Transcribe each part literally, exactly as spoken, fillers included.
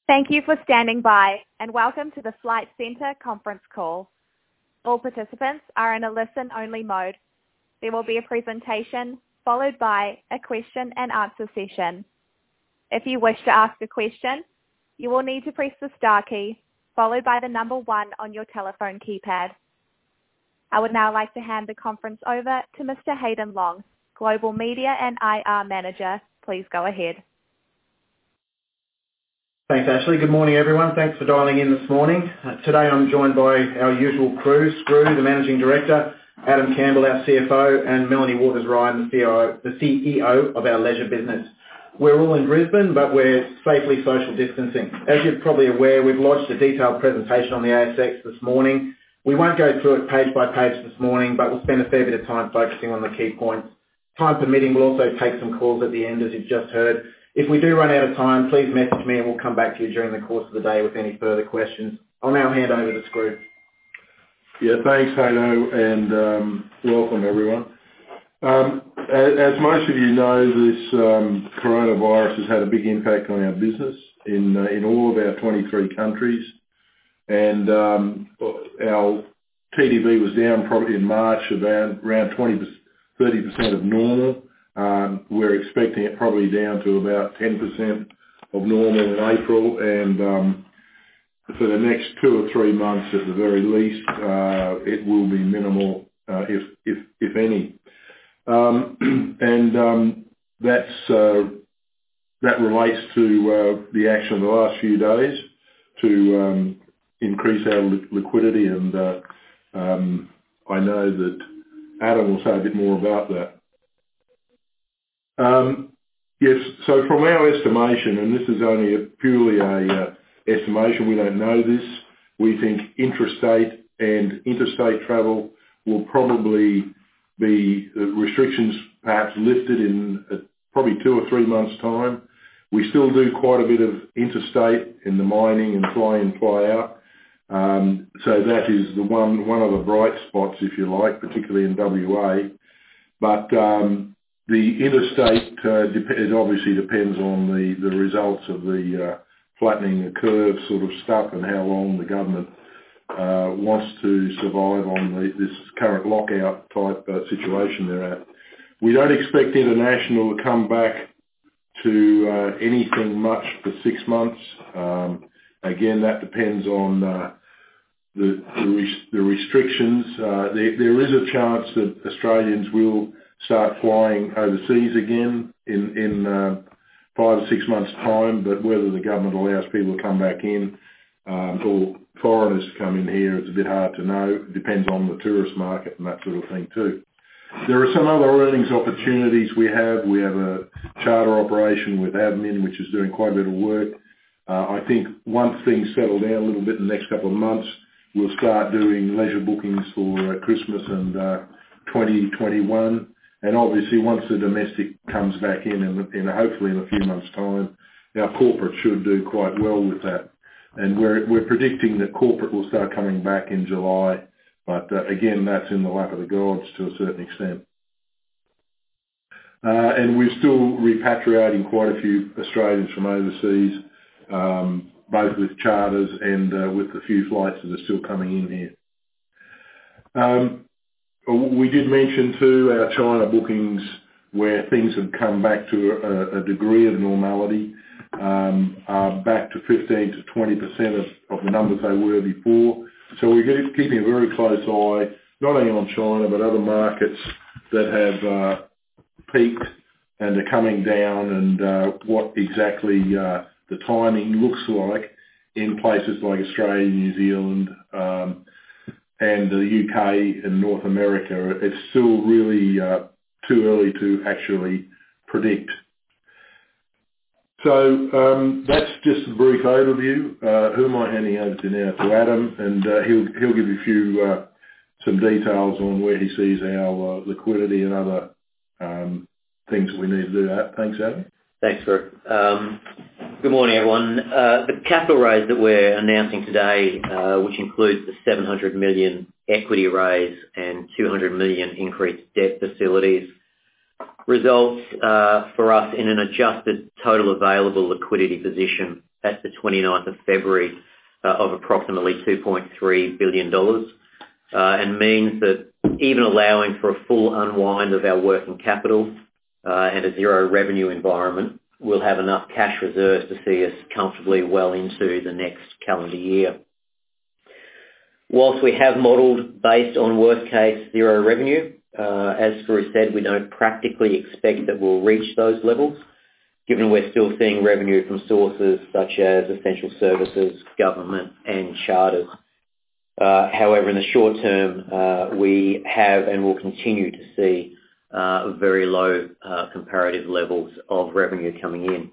Thank you for standing by, and welcome to the Flight Centre conference call. All participants are in a listen-only mode. There will be a presentation followed by a question and answer session. If you wish to ask a question, you will need to press the star key followed by the number one on your telephone keypad. I would now like to hand the conference over to Mister Hayden Long, Global Media and I R Manager. Please go ahead. Thanks, Ashley. Good morning, everyone. Thanks for dialing in this morning. Uh, today I'm joined by our usual crew, Screw, the Managing Director, Adam Campbell, our C F O, and Melanie Waters-Ryan, the C E O of our leisure business. We're all in Brisbane, but we're safely social distancing. As you're probably aware, we've lodged a detailed presentation on the A S X this morning. We won't go through it page by page this morning, but we'll spend a fair bit of time focusing on the key points. Time permitting, we'll also take some calls at the end, as you've just heard. If we do run out of time, please message me and we'll come back to you during the course of the day with any further questions. I'll now hand over to Screw. Yeah, thanks, Hano, and um, welcome, everyone. Um, as, as most of you know, this um, coronavirus has had a big impact on our business in uh, in all of our twenty-three countries, and um, our T D V was down probably in March about around twenty, thirty percent of normal. Um, we're expecting it probably down to about ten percent of normal in April, and um, for the next two or three months at the very least, uh, it will be minimal, uh, if, if, if any. Um, and um, that's, uh, that relates to uh, the action of the last few days to um, increase our li- liquidity, and uh, um, I know that Adam will say a bit more about that. Um, yes, so from our estimation, and this is only a, purely a uh, estimation, we don't know this, we think intrastate and interstate travel will probably be uh, restrictions perhaps lifted in uh, probably two or three months' time. We still do quite a bit of interstate in the mining and fly in, fly out. Um, so that is the one, one of the bright spots, if you like, particularly in W A. But um, the interstate, uh, dep- it obviously depends on the, the results of the uh, flattening the curve sort of stuff and how long the government uh, wants to survive on the, this current lockout type uh, situation they're at. We don't expect international to come back to uh, anything much for six months. Um, again, that depends on uh, the, the, res- the restrictions. Uh, there, there is a chance that Australians will start flying overseas again in, in uh, five or six months' time, but whether the government allows people to come back in um, or foreigners to come in here, it's a bit hard to know. It depends on the tourist market and that sort of thing too. There are some other earnings opportunities we have. We have a charter operation with Admin, which is doing quite a bit of work. Uh, I think once things settle down a little bit in the next couple of months, we'll start doing leisure bookings for uh, Christmas and uh, twenty twenty-one. And obviously, once the domestic comes back in, and in, in hopefully in a few months' time, our corporate should do quite well with that. And we're we're predicting that corporate will start coming back in July, but uh, again, that's in the lap of the gods to a certain extent. Uh, and we're still repatriating quite a few Australians from overseas, um, both with charters and uh, with the few flights that are still coming in here. Um, We did mention too our China bookings where things have come back to a, a degree of normality, um, are back to fifteen to twenty percent of, of the numbers they were before. So we're keeping a very close eye, not only on China, but other markets that have uh, peaked and are coming down, and uh, what exactly uh, the timing looks like in places like Australia, New Zealand, um, and the U K and North America. It's still really uh, too early to actually predict. So um, that's just a brief overview. Uh, who am I handing over to now? To Adam, and uh, he'll he'll give you a few uh, some details on where he sees our uh, liquidity and other um, things that we need to do. That. Thanks, Adam. Thanks, Greg. Um, good morning, everyone. Uh, the capital raise that we're announcing today, uh, which includes the seven hundred million equity raise and two hundred million increased debt facilities, results uh, for us in an adjusted total available liquidity position at the twenty-ninth of February uh, of approximately two point three billion dollars uh, and means that even allowing for a full unwind of our working capital uh, and a zero revenue environment, we'll have enough cash reserves to see us comfortably well into the next calendar year. Whilst we have modelled based on worst case zero revenue, uh, as Screw said, we don't practically expect that we'll reach those levels, given we're still seeing revenue from sources such as essential services, government and charters. Uh, however, in the short term, uh, we have and will continue to see uh, very low uh, comparative levels of revenue coming in.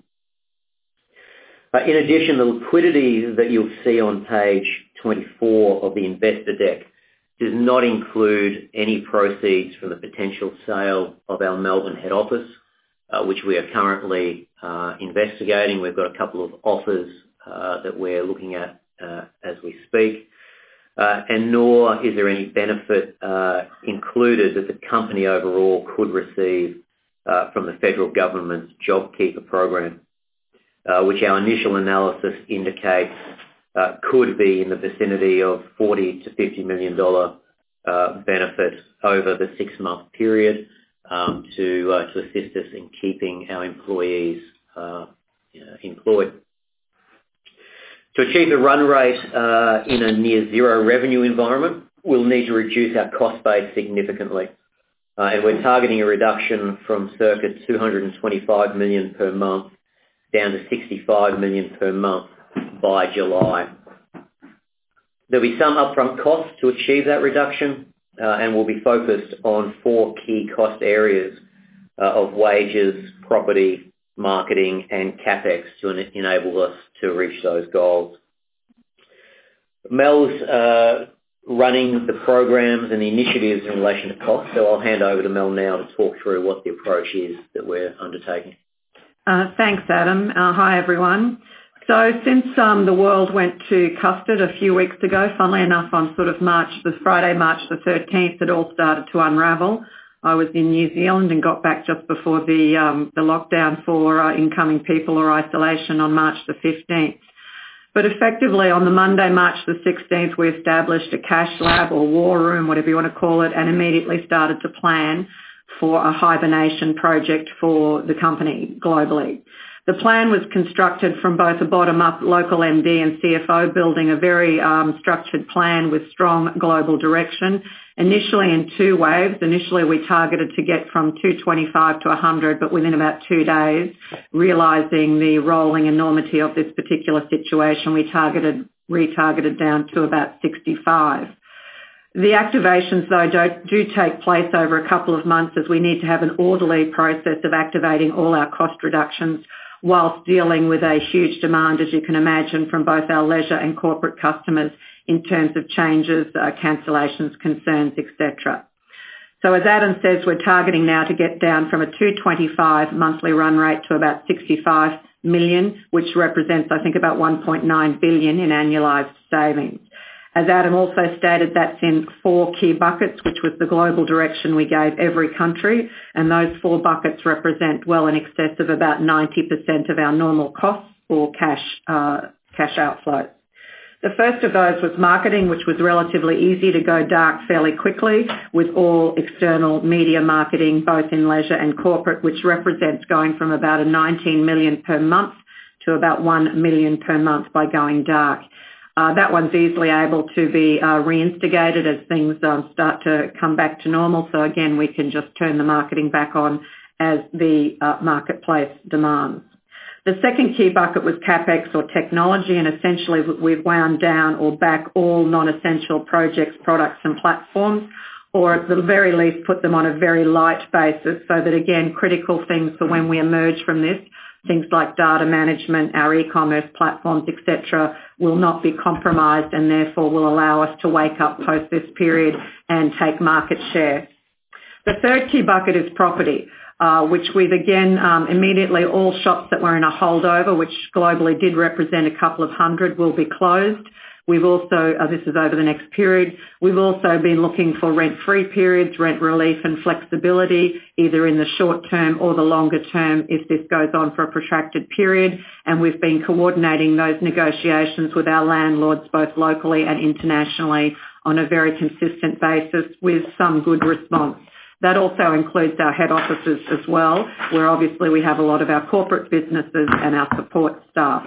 Uh, in addition, the liquidity that you'll see on page twenty-four of the investor deck does not include any proceeds from the potential sale of our Melbourne head office, uh, which we are currently uh, investigating. We've got a couple of offers uh, that we're looking at uh, as we speak. Uh, and nor is there any benefit uh, included that the company overall could receive uh, from the federal government's JobKeeper program, uh, which our initial analysis indicates uh, could be in the vicinity of forty to fifty million dollars uh, benefit over the six-month period um, to, uh, to assist us in keeping our employees uh, employed. To achieve the run rate uh, in a near zero revenue environment, we'll need to reduce our cost base significantly. Uh, and we're targeting a reduction from circa two hundred twenty-five million dollars per month down to sixty-five million dollars per month by July. There'll be some upfront costs to achieve that reduction, uh, and we'll be focused on four key cost areas uh, of wages, property, marketing and CapEx to en- enable us to reach those goals. Mel's uh, running the programs and the initiatives in relation to cost, so I'll hand over to Mel now to talk through what the approach is that we're undertaking. Uh, thanks, Adam. Uh, hi, everyone. So since um, the world went to custard a few weeks ago, funnily enough, on sort of March, the Friday, March the thirteenth, it all started to unravel. I was in New Zealand and got back just before the um, the lockdown for uh, incoming people or isolation on March the fifteenth. But effectively on the Monday, March the sixteenth, we established a cash lab or war room, whatever you want to call it, and immediately started to plan for a hibernation project for the company globally. The plan was constructed from both a bottom-up local M D and C F O, building a very um, structured plan with strong global direction. Initially in two waves. Initially we targeted to get from two twenty-five to one hundred, but within about two days, realising the rolling enormity of this particular situation, we targeted, retargeted down to about sixty-five. The activations, though, do, do take place over a couple of months, as we need to have an orderly process of activating all our cost reductions whilst dealing with a huge demand, as you can imagine, from both our leisure and corporate customers in terms of changes, uh, cancellations, concerns, et cetera. So as Adam says, we're targeting now to get down from a two twenty-five monthly run rate to about sixty-five million, which represents, I think, about one point nine billion in annualised savings. As Adam also stated, that's in four key buckets, which was the global direction we gave every country, and those four buckets represent well in excess of about ninety percent of our normal costs or cash uh, cash outflows. The first of those was marketing, which was relatively easy to go dark fairly quickly with all external media marketing, both in leisure and corporate, which represents going from about a nineteen million per month to about one million per month by going dark. Uh, that one's easily able to be uh, reinstigated as things um, start to come back to normal. So again, we can just turn the marketing back on as the uh, marketplace demands. The second key bucket was CapEx or technology, and essentially we've wound down or back all non-essential projects, products and platforms, or at the very least put them on a very light basis so that, again, critical things for when we emerge from this, things like data management, our e-commerce platforms, et cetera, will not be compromised and therefore will allow us to wake up post this period and take market share. The third key bucket is property. Uh, which we've again um, immediately all shops that were in a holdover, which globally did represent a couple of hundred, will be closed. We've also, uh, this is over the next period, we've also been looking for rent-free periods, rent relief and flexibility, either in the short term or the longer term if this goes on for a protracted period. And we've been coordinating those negotiations with our landlords both locally and internationally on a very consistent basis with some good response. That also includes our head offices as well, where obviously we have a lot of our corporate businesses and our support staff.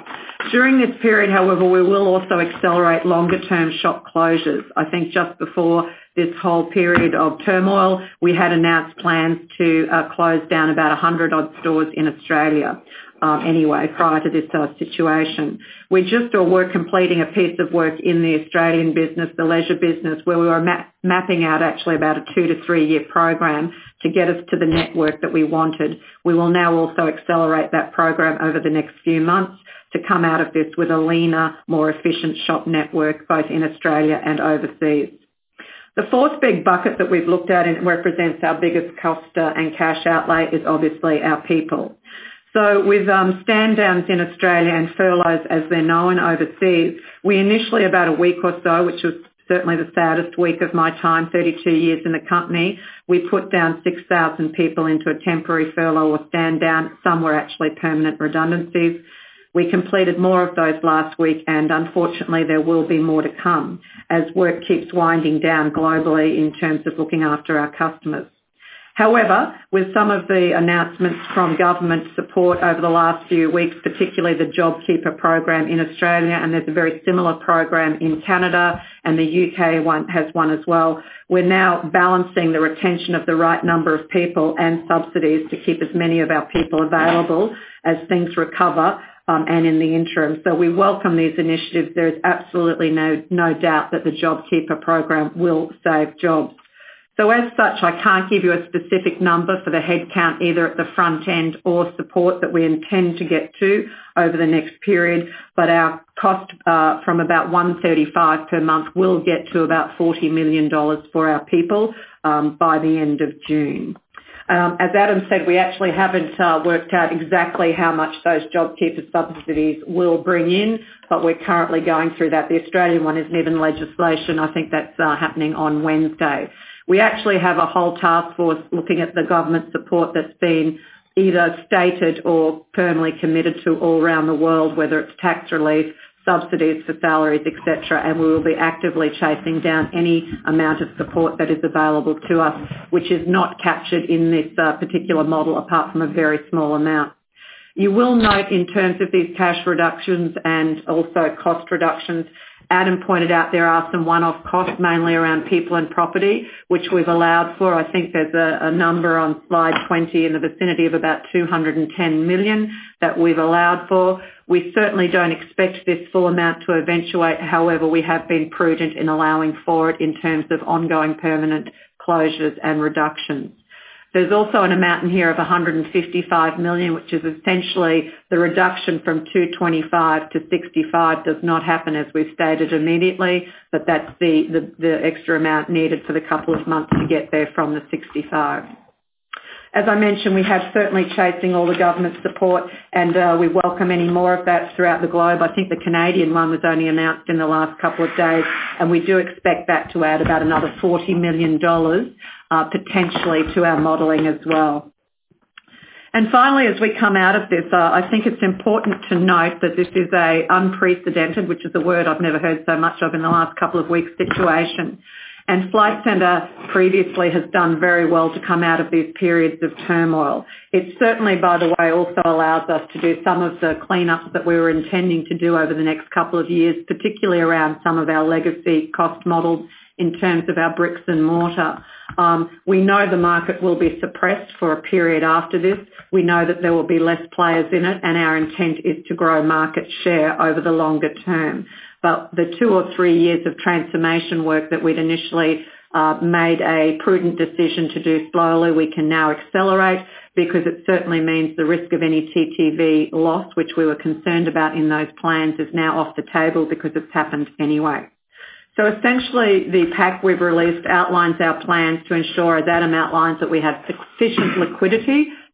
During this period, however, we will also accelerate longer-term shop closures. I think just before this whole period of turmoil, we had announced plans to uh, close down about one hundred odd stores in Australia. Um, anyway, prior to this uh, situation. We just or were completing a piece of work in the Australian business, the leisure business, where we were ma- mapping out actually about a two to three year program to get us to the network that we wanted. We will now also accelerate that program over the next few months to come out of this with a leaner, more efficient shop network both in Australia and overseas. The fourth big bucket that we've looked at and represents our biggest cost uh, and cash outlay is obviously our people. So with um, stand-downs in Australia and furloughs as they're known overseas, we initially, about a week or so, which was certainly the saddest week of my time, thirty-two years in the company, we put down six thousand people into a temporary furlough or stand-down. Some were actually permanent redundancies. We completed more of those last week, and unfortunately there will be more to come as work keeps winding down globally in terms of looking after our customers. However, with some of the announcements from government support over the last few weeks, particularly the JobKeeper program in Australia, and there's a very similar program in Canada, and the U K one has one as well, we're now balancing the retention of the right number of people and subsidies to keep as many of our people available as things recover um, and in the interim. So we welcome these initiatives. There is absolutely no, no doubt that the JobKeeper program will save jobs. So as such, I can't give you a specific number for the headcount either at the front end or support that we intend to get to over the next period, but our cost uh, from about one hundred thirty-five per month will get to about forty million dollars for our people um, by the end of June. Um, as Adam said, we actually haven't uh, worked out exactly how much those JobKeeper subsidies will bring in, but we're currently going through that. The Australian one isn't even legislation. I think that's uh, happening on Wednesday. We actually have a whole task force looking at the government support that's been either stated or firmly committed to all around the world, whether it's tax relief, subsidies for salaries, et cetera, and we will be actively chasing down any amount of support that is available to us, which is not captured in this uh, particular model apart from a very small amount. You will note in terms of these cash reductions and also cost reductions, Adam pointed out there are some one-off costs, mainly around people and property, which we've allowed for. I think there's a, a number on slide twenty in the vicinity of about two hundred ten million that we've allowed for. We certainly don't expect this full amount to eventuate. However, we have been prudent in allowing for it in terms of ongoing permanent closures and reductions. There's also an amount in here of one hundred fifty-five million dollars, which is essentially the reduction from two hundred twenty-five to sixty-five does not happen as we've stated immediately, but that's the, the, the extra amount needed for the couple of months to get there from the sixty-five. As I mentioned, we have certainly chasing all the government support, and uh, we welcome any more of that throughout the globe. I think the Canadian one was only announced in the last couple of days, and we do expect that to add about another forty million dollars uh, potentially to our modelling as well. And finally, as we come out of this, uh, I think it's important to note that this is a unprecedented, which is a word I've never heard so much of in the last couple of weeks, situation. And Flight Centre previously has done very well to come out of these periods of turmoil. It certainly, by the way, also allows us to do some of the cleanups that we were intending to do over the next couple of years, particularly around some of our legacy cost models in terms of our bricks and mortar. Um, we know the market will be suppressed for a period after this. We know that there will be less players in it, and our intent is to grow market share over the longer term. But the two or three years of transformation work that we'd initially uh, made a prudent decision to do slowly, we can now accelerate because it certainly means the risk of any T T V loss, which we were concerned about in those plans, is now off the table because it's happened anyway. So essentially, the pack we've released outlines our plans to ensure, as Adam outlines, that we have sufficient liquidity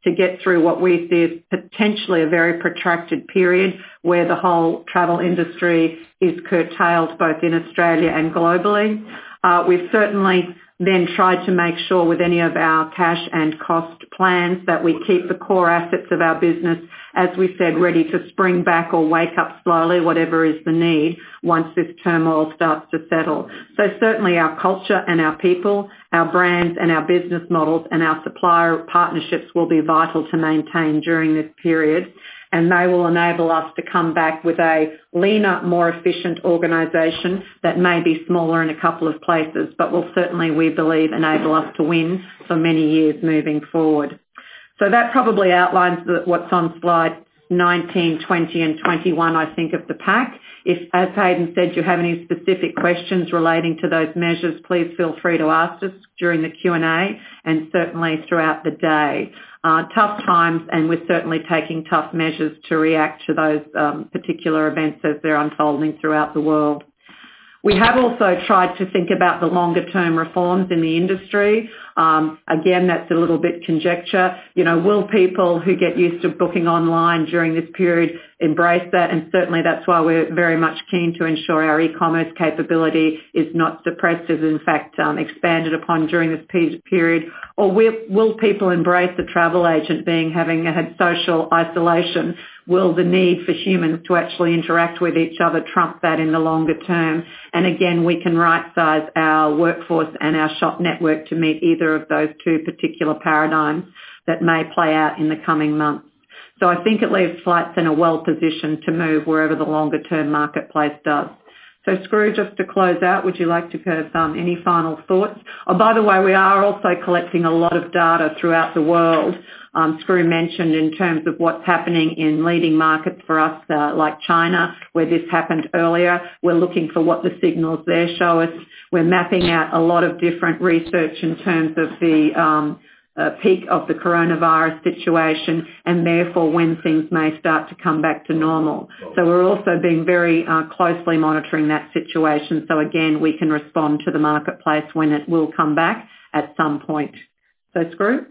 to get through what we see as potentially a very protracted period where the whole travel industry is curtailed both in Australia and globally. Uh, we've certainly then tried to make sure with any of our cash and cost plans that we keep the core assets of our business, as we said, ready to spring back or wake up slowly, whatever is the need, once this turmoil starts to settle. So certainly our culture and our people, our brands and our business models and our supplier partnerships will be vital to maintain during this period. And they will enable us to come back with a leaner, more efficient organisation that may be smaller in a couple of places, but will certainly, we believe, enable us to win for many years moving forward. So that probably outlines the, what's on slide nineteen, twenty and twenty-one, I think, of the pack. If, as Hayden said, you have any specific questions relating to those measures, please feel free to ask us during the Q and A and certainly throughout the day. Uh, tough times, and we're certainly taking tough measures to react to those um, particular events as they're unfolding throughout the world. We have also tried to think about the longer term reforms in the industry. Um, again, that's a little bit conjecture. You know, will people who get used to booking online during this period embrace that? And certainly that's why we're very much keen to ensure our e-commerce capability is not suppressed, is in fact um, expanded upon during this period. Or will, will people embrace the travel agent being having had social isolation? Will the need for humans to actually interact with each other trump that in the longer term? And again, we can right-size our workforce and our shop network to meet either of those two particular paradigms that may play out in the coming months. So I think it leaves Flight Centre well positioned to move wherever the longer-term marketplace does. So, Screw, just to close out, would you like to have um, any final thoughts? Oh, by the way, we are also collecting a lot of data throughout the world. Um, Screw mentioned in terms of what's happening in leading markets for us, uh, like China, where this happened earlier. We're looking for what the signals there show us. We're mapping out a lot of different research in terms of the um, uh, peak of the coronavirus situation and therefore when things may start to come back to normal. So we're also being very uh, closely monitoring that situation so again we can respond to the marketplace when it will come back at some point. So Screw?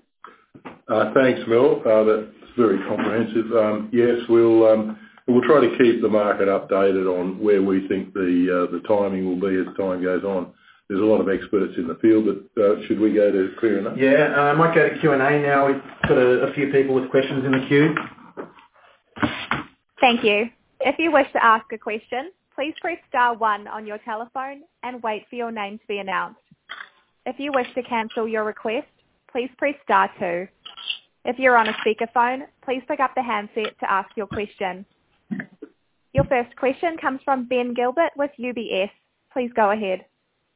Uh, thanks, Mel. Uh, that's very comprehensive. Um, yes, we'll um, we'll try to keep the market updated on where we think the uh, the timing will be as time goes on. There's a lot of experts in the field, but uh, should we go to clear enough? Yeah, I uh, might go to Q and A now. We've got a, a few people with questions in the queue. Thank you. If you wish to ask a question, please press star one on your telephone and wait for your name to be announced. If you wish to cancel your request, please press star two. If you're on a speakerphone, please pick up the handset to ask your question. Your first question comes from Ben Gilbert with U B S. Please go ahead.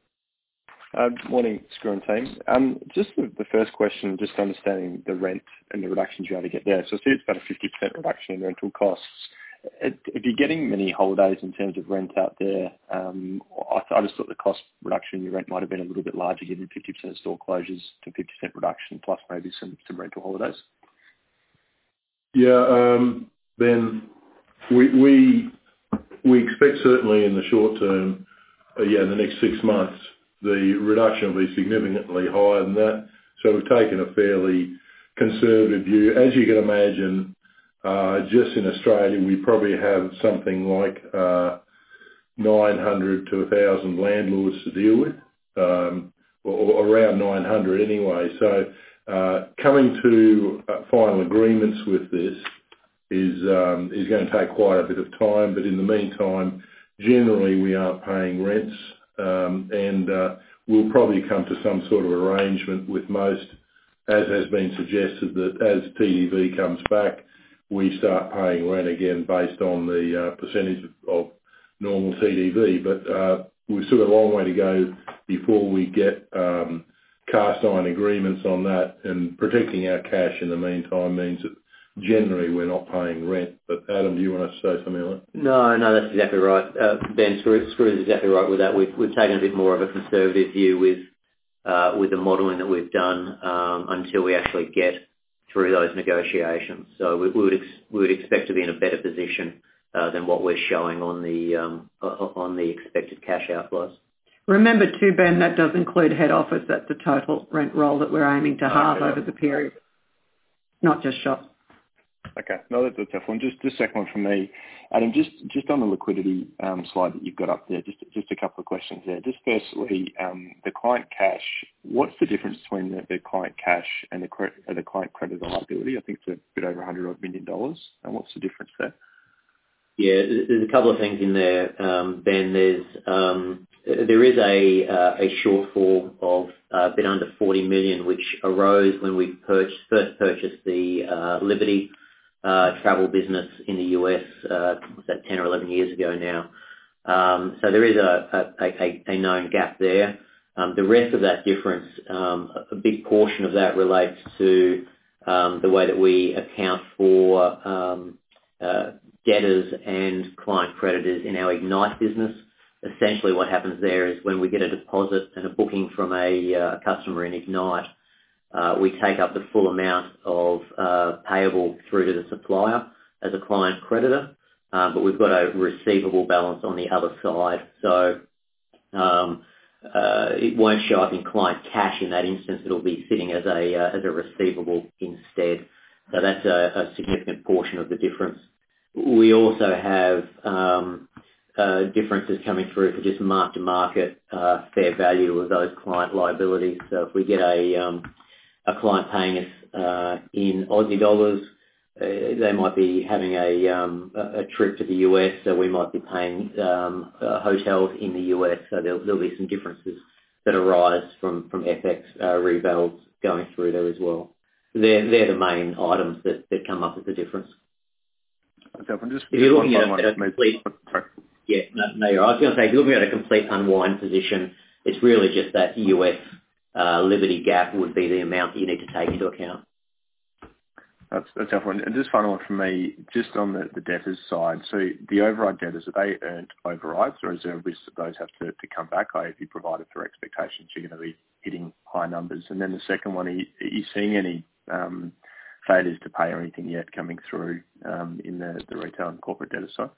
Uh, morning, Screw and team. Um, just the, the first question, just understanding the rent and the reductions you're able to get there. So I see it's about a fifty percent reduction in rental costs. If you're getting many holidays in terms of rent out there, um, I, I just thought the cost reduction in your rent might have been a little bit larger, given fifty percent of store closures to fifty percent reduction, plus maybe some, some rental holidays. Yeah, um, Ben, we, we we expect certainly in the short term, uh, yeah, in the next six months, the reduction will be significantly higher than that. So we've taken a fairly conservative view. As you can imagine, uh, just in Australia, we probably have something like uh, nine hundred to one thousand landlords to deal with, um, or, or around nine hundred anyway. So uh, coming to uh, final agreements with this is um, is going to take quite a bit of time. But in the meantime, generally we aren't paying rents. Um, and uh, we'll probably come to some sort of arrangement with most, as has been suggested, that as T D V comes back, we start paying rent again based on the uh, percentage of, of normal T D V. But uh, we've still got a long way to go before we get um, cast iron agreements on that, and protecting our cash in the meantime means that generally we're not paying rent. But Adam, do you want to say something on that? No, no, that's exactly right. Uh, Ben, Screw, Screw is exactly right with that. We've, we've taken a bit more of a conservative view with uh, with the modelling that we've done um, until we actually get through those negotiations. So we, we would ex- we would expect to be in a better position uh, than what we're showing on the um, on the expected cash outflows. Remember too, Ben, that does include head office. That's the total rent roll that we're aiming to halve okay. over the period. not just shops. Okay. No, that's a tough one. Just just second one from me. Adam, just just on the liquidity um, slide that you've got up there, just just a couple of questions there. Just firstly, um, the client cash, what's the difference between the, the client cash and the, cre- uh, the client credit liability? I think it's a bit over one hundred odd million dollars. And what's the difference there? Yeah, there's a couple of things in there, um, Ben. There's um, there is a uh, a shortfall of a bit under forty million, which arose when we purchased, first purchased the uh, Liberty uh, travel business in the U S. Uh, was that ten or eleven years ago now? Um, so there is a a, a, a known gap there. Um, the rest of that difference, um, a big portion of that relates to um, the way that we account for um, uh, debtors and client creditors in our Ignite business. Essentially what happens there is when we get a deposit and a booking from a uh, customer in Ignite, uh, we take up the full amount of uh, payable through to the supplier as a client creditor, uh, but we've got a receivable balance on the other side. So um, uh, it won't show up in client cash in that instance. It'll be sitting as a uh, as a receivable instead. So that's a, a significant portion of the difference. We also have um, uh, differences coming through for just mark-to-market uh, fair value of those client liabilities. So if we get a um, a client paying us uh, in Aussie dollars, uh, they might be having a um, a trip to the U S, so we might be paying um, uh, hotels in the U S. So there'll, there'll be some differences that arise from from F X uh, revals going through there as well. They're they're the main items that, that come up as the difference. Just, if you're looking at, at a complete, yeah, no, no, you're right. I was going to say, if you're looking at a complete unwind position, it's really just that U S uh, Liberty gap would be the amount that you need to take into account. That's a tough one. And just final one from me, just on the, the debtors side. So the override debtors, are they earned overrides, or is there a risk that those have to, to come back? Or if you provided for expectations, you're going to be hitting high numbers? And then the second one, are you, are you seeing any um, failures to pay or anything yet coming through um, in the, the retail and corporate debtor side?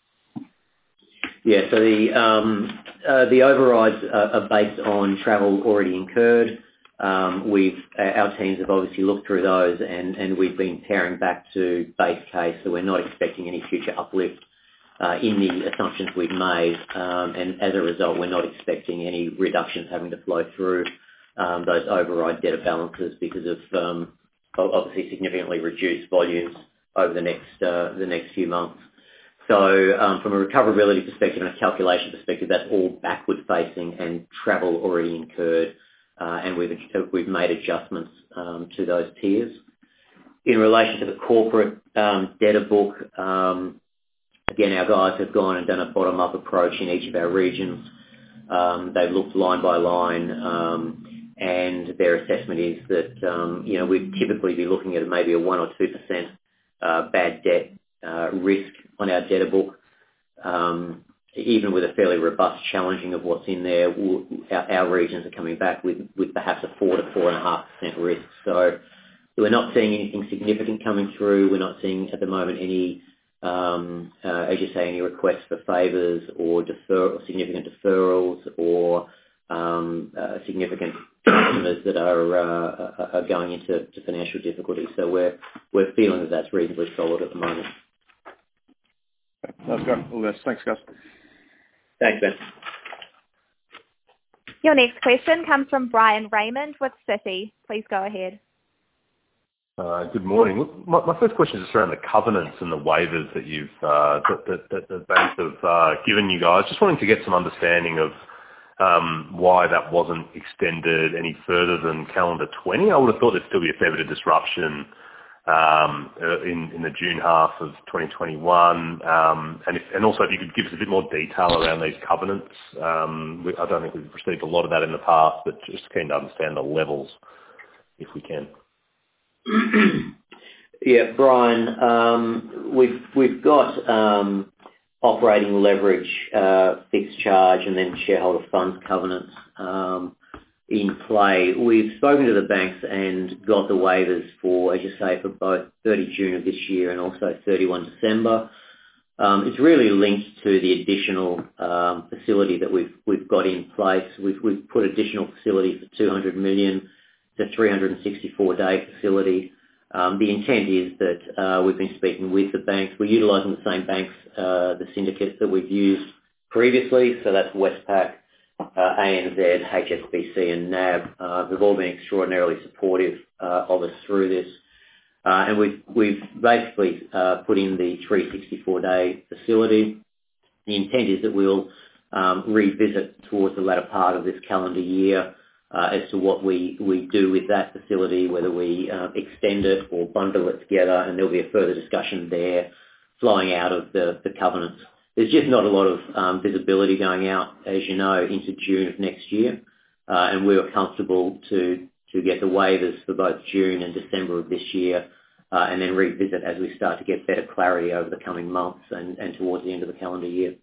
Yeah, so the um, uh, the overrides are, are based on travel already incurred. Um, we've our teams have obviously looked through those, and, and we've been paring back to base case, so we're not expecting any future uplift uh, in the assumptions we've made, um, and as a result, we're not expecting any reductions having to flow through um, those override debtor balances because of um, obviously significantly reduced volumes over the next uh, the next few months. So um, from a recoverability perspective and a calculation perspective, that's all backward facing and travel already incurred, uh, and we've we've made adjustments um, to those tiers. In relation to the corporate um, debtor book, um, again, our guys have gone and done a bottom-up approach in each of our regions. Um, they've looked line by line, um, and their assessment is that um, you know we'd typically be looking at maybe a one or two percent uh, bad debt uh, risk on our debtor book. Um, even with a fairly robust challenging of what's in there, we'll, our, our regions are coming back with, with perhaps a four to four and a half percent risk. So we're not seeing anything significant coming through. We're not seeing at the moment any, um, uh, as you say, any requests for favours or defer, or significant deferrals or um, uh, significant customers that are uh, are going into to financial difficulty. So we're we're feeling that that's reasonably solid at the moment. That's good. All this. Thanks, guys. Thanks, Ben. Your next question comes from Brian Raymond with Citi. Please go ahead. Uh, good morning. Look, my, my first question is just around the covenants and the waivers that you've uh, that, that, that the banks have uh, given you guys. Just wanting to get some understanding of um, why that wasn't extended any further than calendar twenty. I would have thought there'd still be a fair bit of disruption um, uh, in, in the June half of twenty twenty-one. Um, and, if, and also if you could give us a bit more detail around these covenants. Um, we, I don't think we've received a lot of that in the past, but just keen to understand the levels if we can. Yeah, Brian, um, we've we've got um, operating leverage, uh, fixed charge, and then shareholder funds covenants um, in play. We've spoken to the banks and got the waivers for, as you say, for both thirty June of this year and also thirty-first December. Um, it's really linked to the additional um, facility that we've we've got in place. We've we've put additional facility for two hundred million. The three hundred sixty-four day facility, Um, the intent is that uh, we've been speaking with the banks. We're utilising the same banks, uh, the syndicates that we've used previously, so that's Westpac, uh, A N Z, H S B C and N A B. Uh, they've all been extraordinarily supportive uh, of us through this. Uh, and we've, we've basically uh, put in the three hundred sixty-four day facility. The intent is that we'll um, revisit towards the latter part of this calendar year uh, as to what we, we do with that facility, whether we uh, extend it or bundle it together, and there'll be a further discussion there flowing out of the, the covenants. There's just not a lot of um, visibility going out, as you know, into June of next year, uh, and we were comfortable to, to get the waivers for both June and December of this year, uh, and then revisit as we start to get better clarity over the coming months and, and towards the end of the calendar year.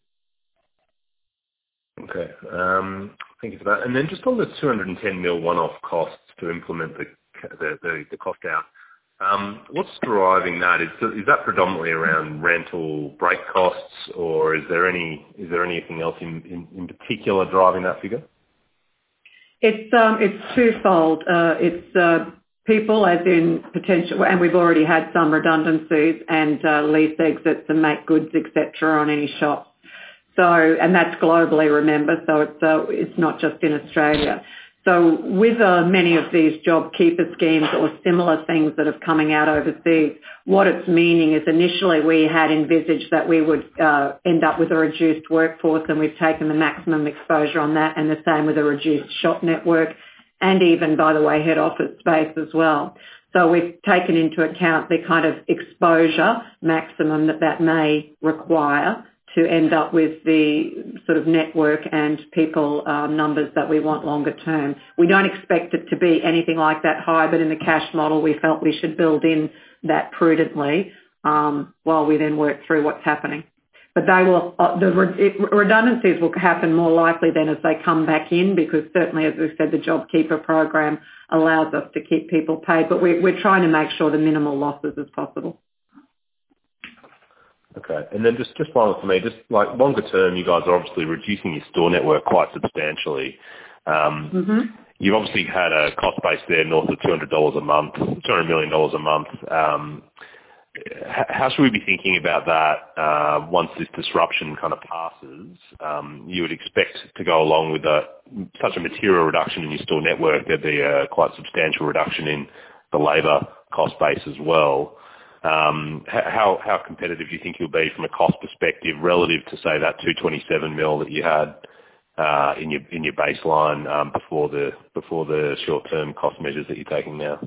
Okay. Um, thank you for that. And then just on the two hundred ten mil one-off costs to implement the the, the, the cost out, um, what's driving that? Is, is that predominantly around rental break costs, or is there any is there anything else in, in, in particular driving that figure? It's um, it's twofold. Uh, it's uh, people, as in potential, and we've already had some redundancies and uh, lease exits and make goods, et cetera, on any shops. So, and that's globally, remember, so it's uh, it's not just in Australia. So with uh, many of these job keeper schemes or similar things that are coming out overseas, what it's meaning is initially we had envisaged that we would uh, end up with a reduced workforce, and we've taken the maximum exposure on that, and the same with a reduced shop network, and even, by the way, head office space as well. So we've taken into account the kind of exposure maximum that that may require to end up with the sort of network and people uh, numbers that we want longer term. We don't expect it to be anything like that high, but in the cash model we felt we should build in that prudently um, while we then work through what's happening. But they will, uh, the re- it, redundancies will happen more likely then as they come back in, because certainly, as we've said, the JobKeeper program allows us to keep people paid, but we, we're trying to make sure the minimal losses as possible. Okay. And then just, just final for me, just like longer term, you guys are obviously reducing your store network quite substantially. Um, mm-hmm. You've obviously had a cost base there north of two hundred dollars a month, two hundred million dollars a month. Um, how should we be thinking about that uh, once this disruption kind of passes? Um, you would expect to go along with a, such a material reduction in your store network, there'd be a quite substantial reduction in the labour cost base as well. Um, how how competitive do you think you'll be from a cost perspective relative to, say, that two hundred twenty-seven mil that you had uh, in your in your baseline um, before the before the short-term cost measures that you're taking now?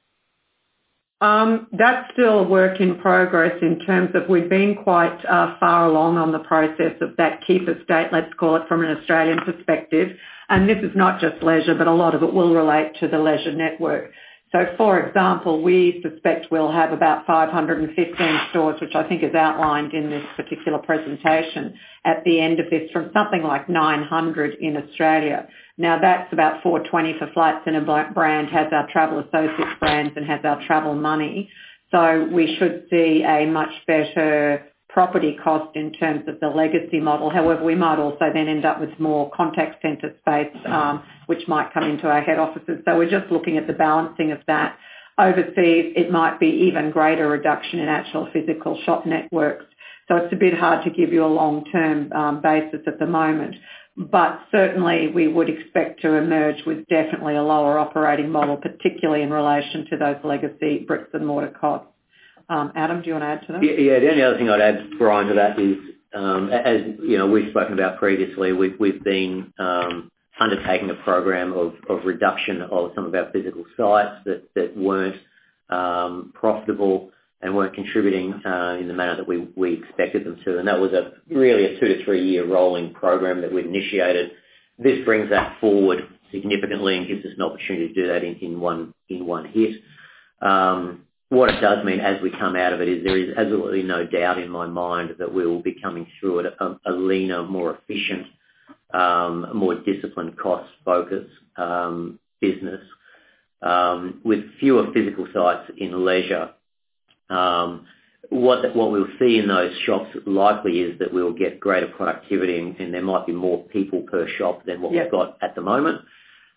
Um, that's still a work in progress in terms of we've been quite uh, far along on the process of that keeper state, let's call it, from an Australian perspective. And this is not just leisure, but a lot of it will relate to the leisure network. So, for example, we suspect we'll have about five hundred fifteen stores, which I think is outlined in this particular presentation, at the end of this, from something like nine hundred in Australia. Now, that's about four hundred twenty for Flight Centre brand, has our Travel Associates brands and has our Travel Money. So we should see a much better property cost in terms of the legacy model. However, we might also then end up with more contact centre space, um, which might come into our head offices. So we're just looking at the balancing of that. Overseas, it might be even greater reduction in actual physical shop networks. So it's a bit hard to give you a long-term um, basis at the moment. But certainly we would expect to emerge with definitely a lower operating model, particularly in relation to those legacy bricks and mortar costs. Um, Adam, do you want to add to that? Yeah, yeah, the only other thing I'd add, Brian, to that is, um, as you know, we've spoken about previously, we've, we've been um, undertaking a program of, of reduction of some of our physical sites that, that weren't um, profitable and weren't contributing uh, in the manner that we, we expected them to. And that was a really a two to three year rolling program that we've initiated. This brings that forward significantly and gives us an opportunity to do that in, in one in one hit. Um, what it does mean as we come out of it is there is absolutely no doubt in my mind that we will be coming through it a, a leaner, more efficient, um, more disciplined, cost-focused um, business um, with fewer physical sites in leisure. Um, what what we'll see in those shops likely is that we'll get greater productivity and, and there might be more people per shop than what yep. we've got at the moment.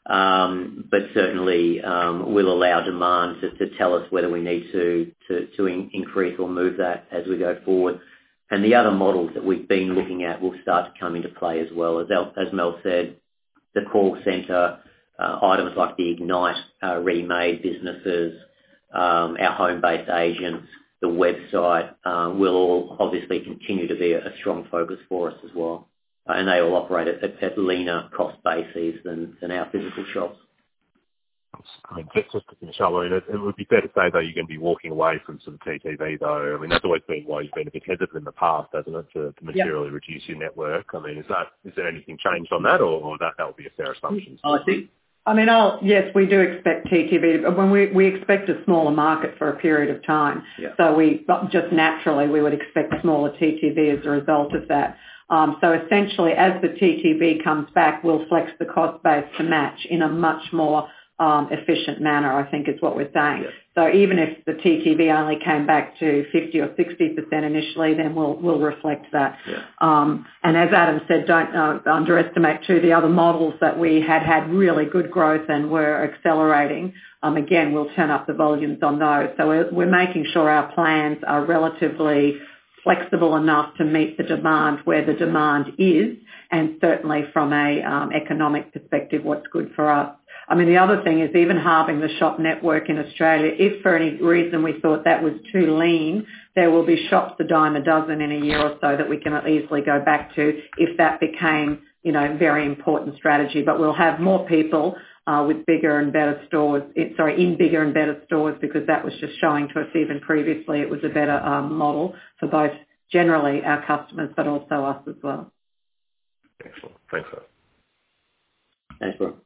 um, but certainly um, will allow demand to, to tell us whether we need to, to, to in, increase or move that as we go forward. And the other models that we've been looking at will start to come into play as well. As, El, as Mel said, the call centre, uh, items like the Ignite uh, ready-made businesses, um, our home-based agents, the website uh, will all obviously continue to be a, a strong focus for us as well. Uh, and they all operate at, at, at leaner cost bases than, than our physical shops. I mean, just, just to finish up, I mean, it, it would be fair to say, though, you're going to be walking away from some T T V, though. I mean, that's always been why you've been a bit hesitant in the past, hasn't it, to, to materially yep. reduce your network? I mean, is that is there anything changed on that, or, or that that would be a fair assumption? I think. I mean, I'll, yes, we do expect T T V, but when we, we expect a smaller market for a period of time. Yeah. So we just naturally we would expect smaller T T V as a result of that. Um, so essentially, as the T T V comes back, we'll flex the cost base to match in a much more um, efficient manner, I think is what we're saying. Yeah. So even if the T T V only came back to fifty or sixty percent initially, then we'll we'll reflect that. Yeah. Um, and as Adam said, don't uh, underestimate too the other models that we had had really good growth and were accelerating. Um, again, we'll turn up the volumes on those. So we're, we're making sure our plans are relatively flexible enough to meet the demand where the demand is, and certainly from a um, economic perspective, what's good for us. I mean, the other thing is even halving the shop network in Australia, if for any reason we thought that was too lean, there will be shops a dime a dozen in a year or so that we can easily go back to if that became, you know, very important strategy. But we'll have more people uh, with bigger and better stores, it, sorry, in bigger and better stores, because that was just showing to us even previously it was a better um, model for both generally our customers but also us as well. Excellent. Thanks, sir. Thanks, bro.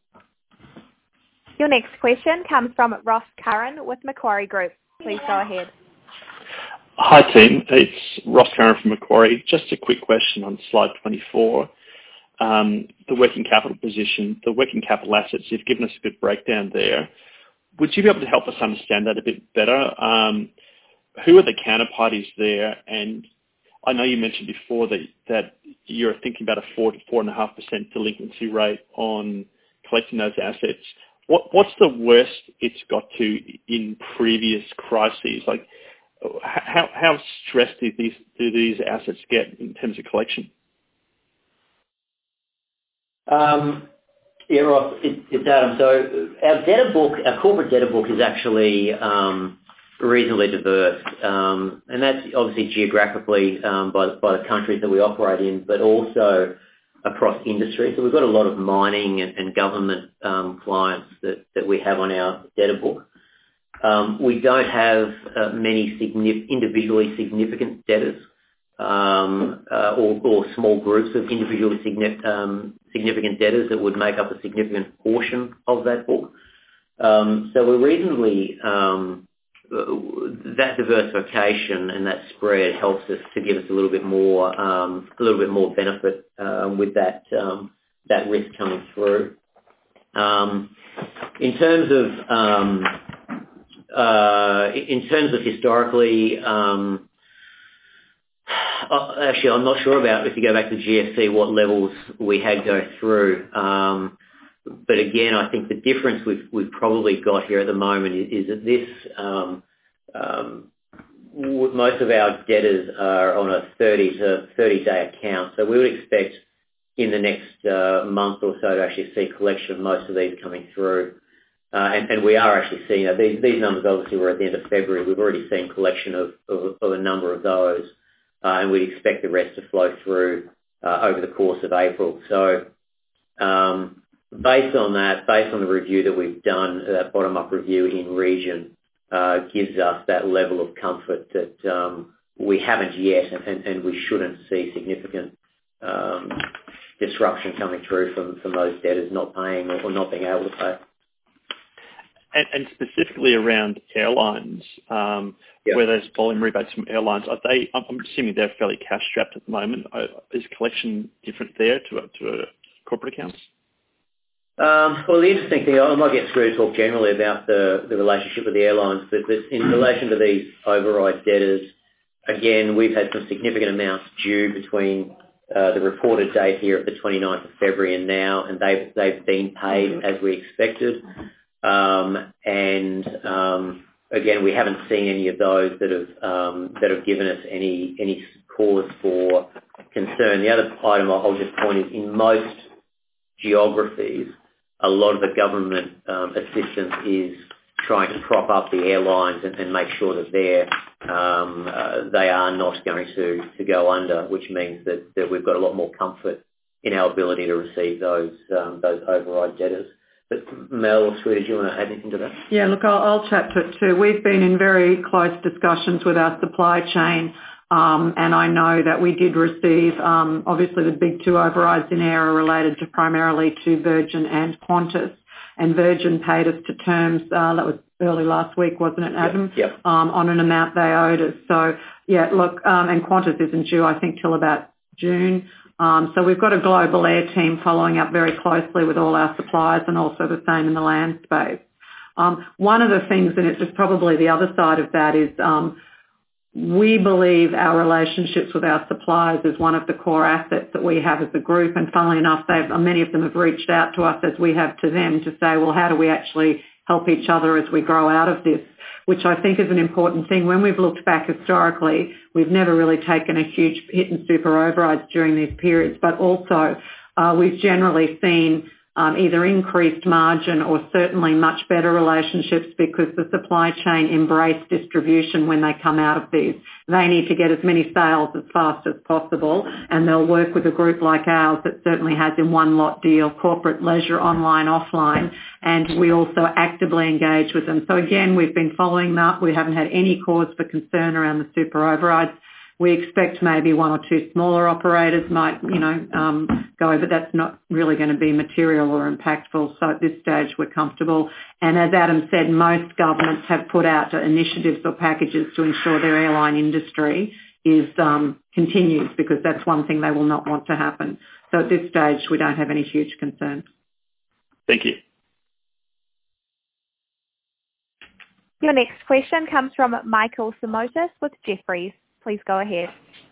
Your next question comes from Ross Curran with Macquarie Group. Please go ahead. Hi team, it's Ross Curran from Macquarie. Just a quick question on slide twenty-four. Um, the working capital position, the working capital assets, you've given us a good breakdown there. Would you be able to help us understand that a bit better? Um, who are the counterparties there? And I know you mentioned before that, that you're thinking about a four to four and a half percent delinquency rate on collecting those assets. What, what's the worst it's got to in previous crises? Like, how how stressed do these do these assets get in terms of collection? Um, yeah, Ross, it, it's Adam. So our debtor book, our corporate debtor book, is actually um, reasonably diverse, um, and that's obviously geographically um, by by the countries that we operate in, but also across industry. So we've got a lot of mining and, and government um, clients that, that we have on our debtor book. Um, we don't have uh, many signif- individually significant debtors um, uh, or, or small groups of individually signi- um, significant debtors that would make up a significant portion of that book. Um, so we're reasonably, um, that diversification and that spread helps us to give us a little bit more, um, a little bit more benefit uh, with that um, that risk coming through. Um, in terms of um, uh, in terms of historically, um, actually, I'm not sure about if you go back to G F C what levels we had go through. Um, But again, I think the difference we've, we've probably got here at the moment is, is that this, um, um, w- most of our debtors are on a thirty to thirty day account. So we would expect in the next uh, month or so to actually see collection of most of these coming through. Uh, and, and we are actually seeing, uh, these, these numbers obviously were at the end of February. We've already seen collection of, of, of a number of those. Uh, and we'd expect the rest to flow through uh, over the course of April. So, um, Based on that, based on the review that we've done, that bottom-up review in region, uh, gives us that level of comfort that um, we haven't yet, and, and we shouldn't see significant um, disruption coming through from, from those debtors not paying or, or not being able to pay. And, and specifically around airlines, um, yep. where there's volume rebates from airlines, are they? I'm assuming they're fairly cash-strapped at the moment. Is collection different there to to a corporate accounts? Um, well, the interesting thing, I might get Screw to talk generally about the, the relationship with the airlines, but, but in relation to these override debtors, again, we've had some significant amounts due between uh, the reported date here of the twenty-ninth of February and now, and they've, they've been paid as we expected. Um, and um, again, we haven't seen any of those that have um, that have given us any any cause for concern. The other item I'll just point is in most geographies, a lot of the government um, assistance is trying to prop up the airlines and, and make sure that they're um, uh, they are not going to, to go under, which means that, that we've got a lot more comfort in our ability to receive those um, those override debtors. But Mel or Sue, did you want to add anything to that? Yeah, look, I'll, I'll chat to it too. We've been in very close discussions with our supply chain, um, and I know that we did receive, um, obviously the big two overrides in air are related to primarily to Virgin and Qantas, and Virgin paid us to terms, uh, that was early last week, wasn't it, Adam? Yep, yep. Um, on an amount they owed us. So, yeah, look, um, and Qantas isn't due, I think, till about June. Um, so we've got a global air team following up very closely with all our suppliers and also the same in the land space. Um, one of the things, and it's just probably the other side of that, is um, we believe our relationships with our suppliers is one of the core assets that we have as a group. And funnily enough, they've, many of them have reached out to us as we have to them to say, well, how do we actually help each other as we grow out of this, which I think is an important thing. When we've looked back historically, we've never really taken a huge hit in super overrides during these periods, but also uh, we've generally seen um, either increased margin or certainly much better relationships because the supply chain embrace distribution when they come out of these. They need to get as many sales as fast as possible, and they'll work with a group like ours that certainly has in one lot deal, corporate, leisure, online, offline, and we also actively engage with them. So again, we've been following that. We haven't had any cause for concern around the super overrides. We expect maybe one or two smaller operators might, you know, um, go, but that's not really going to be material or impactful. So at this stage, we're comfortable. And as Adam said, most governments have put out initiatives or packages to ensure their airline industry is um, continues, because that's one thing they will not want to happen. So at this stage, we don't have any huge concerns. Thank you. Your next question comes from Michael Simotas with Jefferies. Please go ahead.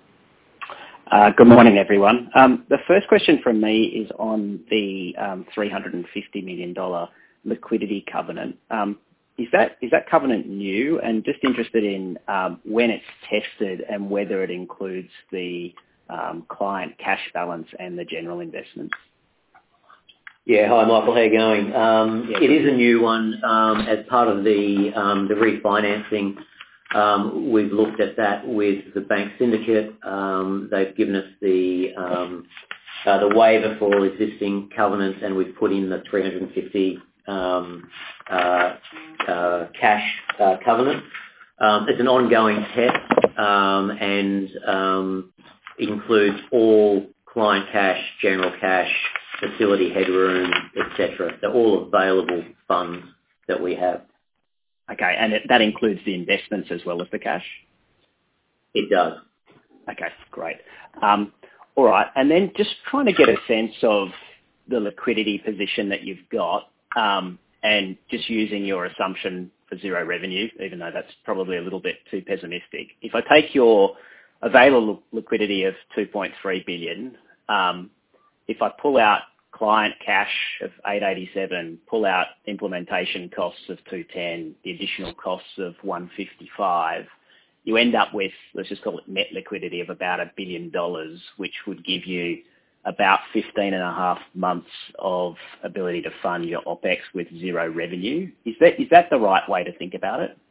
Uh, good morning, everyone. Um, the first question from me is on the um, three hundred fifty million dollars liquidity covenant. Um, is that is that covenant new? And just interested in um, when it's tested and whether it includes the um, client cash balance and the general investments. Yeah, hi Michael, how are you going? Um, yeah, it is a new one um, as part of the um, the refinancing. Um, we've looked at that with the bank syndicate. Um, they've given us the um, uh, the waiver for all existing covenants, and we've put in the three hundred fifty um, uh, uh, cash uh, covenant. Um, it's an ongoing test, um, and um, it includes all client cash, general cash, facility headroom, et cetera. They're all available funds that we have. Okay, and it, that includes the investments as well as the cash? It does. Okay, great. Um, all right, and then just trying to get a sense of the liquidity position that you've got, um, and just using your assumption for zero revenue, even though that's probably a little bit too pessimistic. If I take your available liquidity of two point three billion dollars, um, if I pull out client cash of eight eighty-seven, pull out implementation costs of two ten, the additional costs of one fifty-five, you end up with, let's just call it net liquidity of about a billion dollars, which would give you about fifteen and a half months of ability to fund your OPEX with zero revenue. Is that is that the right way to think about it?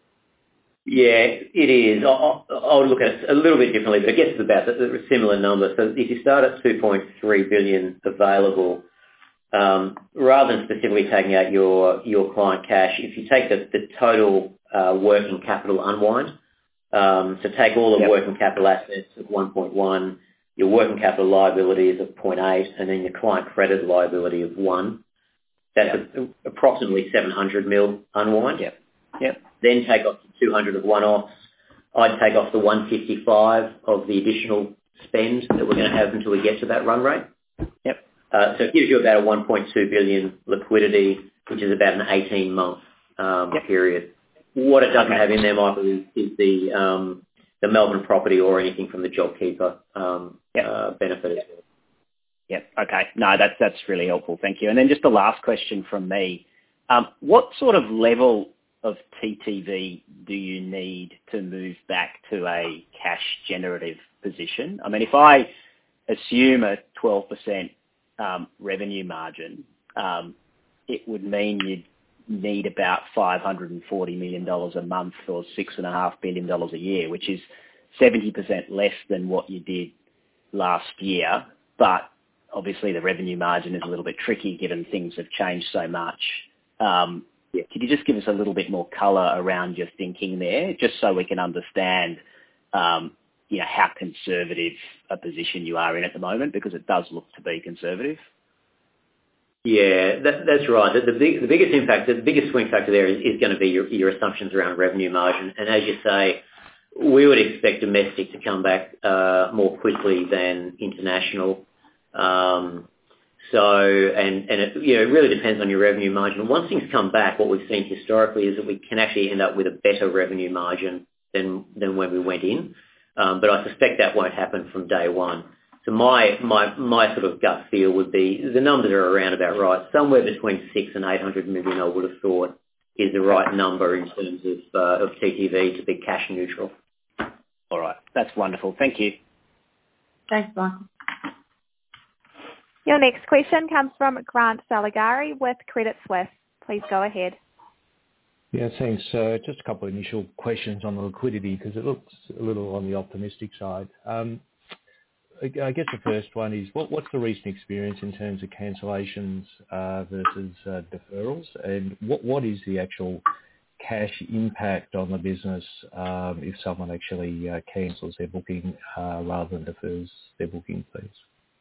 Yeah, it is. I'll, I'll look at it a little bit differently, but it gets to about a similar number. So if you start at two point three billion dollars available, um, rather than specifically taking out your, your client cash, if you take the, the total uh, working capital unwind, um, so take all the yep. working capital assets of one point one, your working capital liabilities of zero point eight, and then your client credit liability of one, that's yep. a, approximately seven hundred mil unwind. Yep. Yep. Then take off the two hundred of one-offs. I'd take off the one fifty-five of the additional spend that we're going to have until we get to that run rate. Yep. Uh, so it gives you about a one point two billion dollars liquidity, which is about an eighteen-month um, yep. period. What it doesn't okay. have in there, Michael, is, is the um, the Melbourne property or anything from the JobKeeper um, yep. uh, benefit as well. Yep. Okay. No, that's that's really helpful. Thank you. And then just the last question from me: um, what sort of level of T T V do you need to move back to a cash generative position? I mean, if I assume a twelve percent um, revenue margin, um, it would mean you'd need about five hundred forty million dollars a month or six point five billion dollars a year, which is seventy percent less than what you did last year. But obviously the revenue margin is a little bit tricky given things have changed so much. Um, yeah. Could you just give us a little bit more colour around your thinking there, just so we can understand um, you know, how conservative a position you are in at the moment, because it does look to be conservative? Yeah, that, that's right. The, the, big, the biggest impact, the biggest swing factor there is, is going to be your, your assumptions around revenue margin. And as you say, we would expect domestic to come back uh, more quickly than international. Um, so, and, and it, you know, it really depends on your revenue margin. Once things come back, what we've seen historically is that we can actually end up with a better revenue margin than, than when we went in. Um, but I suspect that won't happen from day one. So my, my, my sort of gut feel would be the numbers are around about right. Somewhere between six and eight hundred million, I would have thought, is the right number in terms of, uh, of T T V to be cash neutral. All right. That's wonderful. Thank you. Thanks, Michael. Your next question comes from Grant Saligari with Credit Suisse. Please go ahead. Yeah, thanks. Uh, just a couple of initial questions on the liquidity, because it looks a little on the optimistic side. Um, I, I guess the first one is, what, what's the recent experience in terms of cancellations uh, versus uh, deferrals, and what, what is the actual cash impact on the business um, if someone actually uh, cancels their booking uh, rather than defers their booking, please?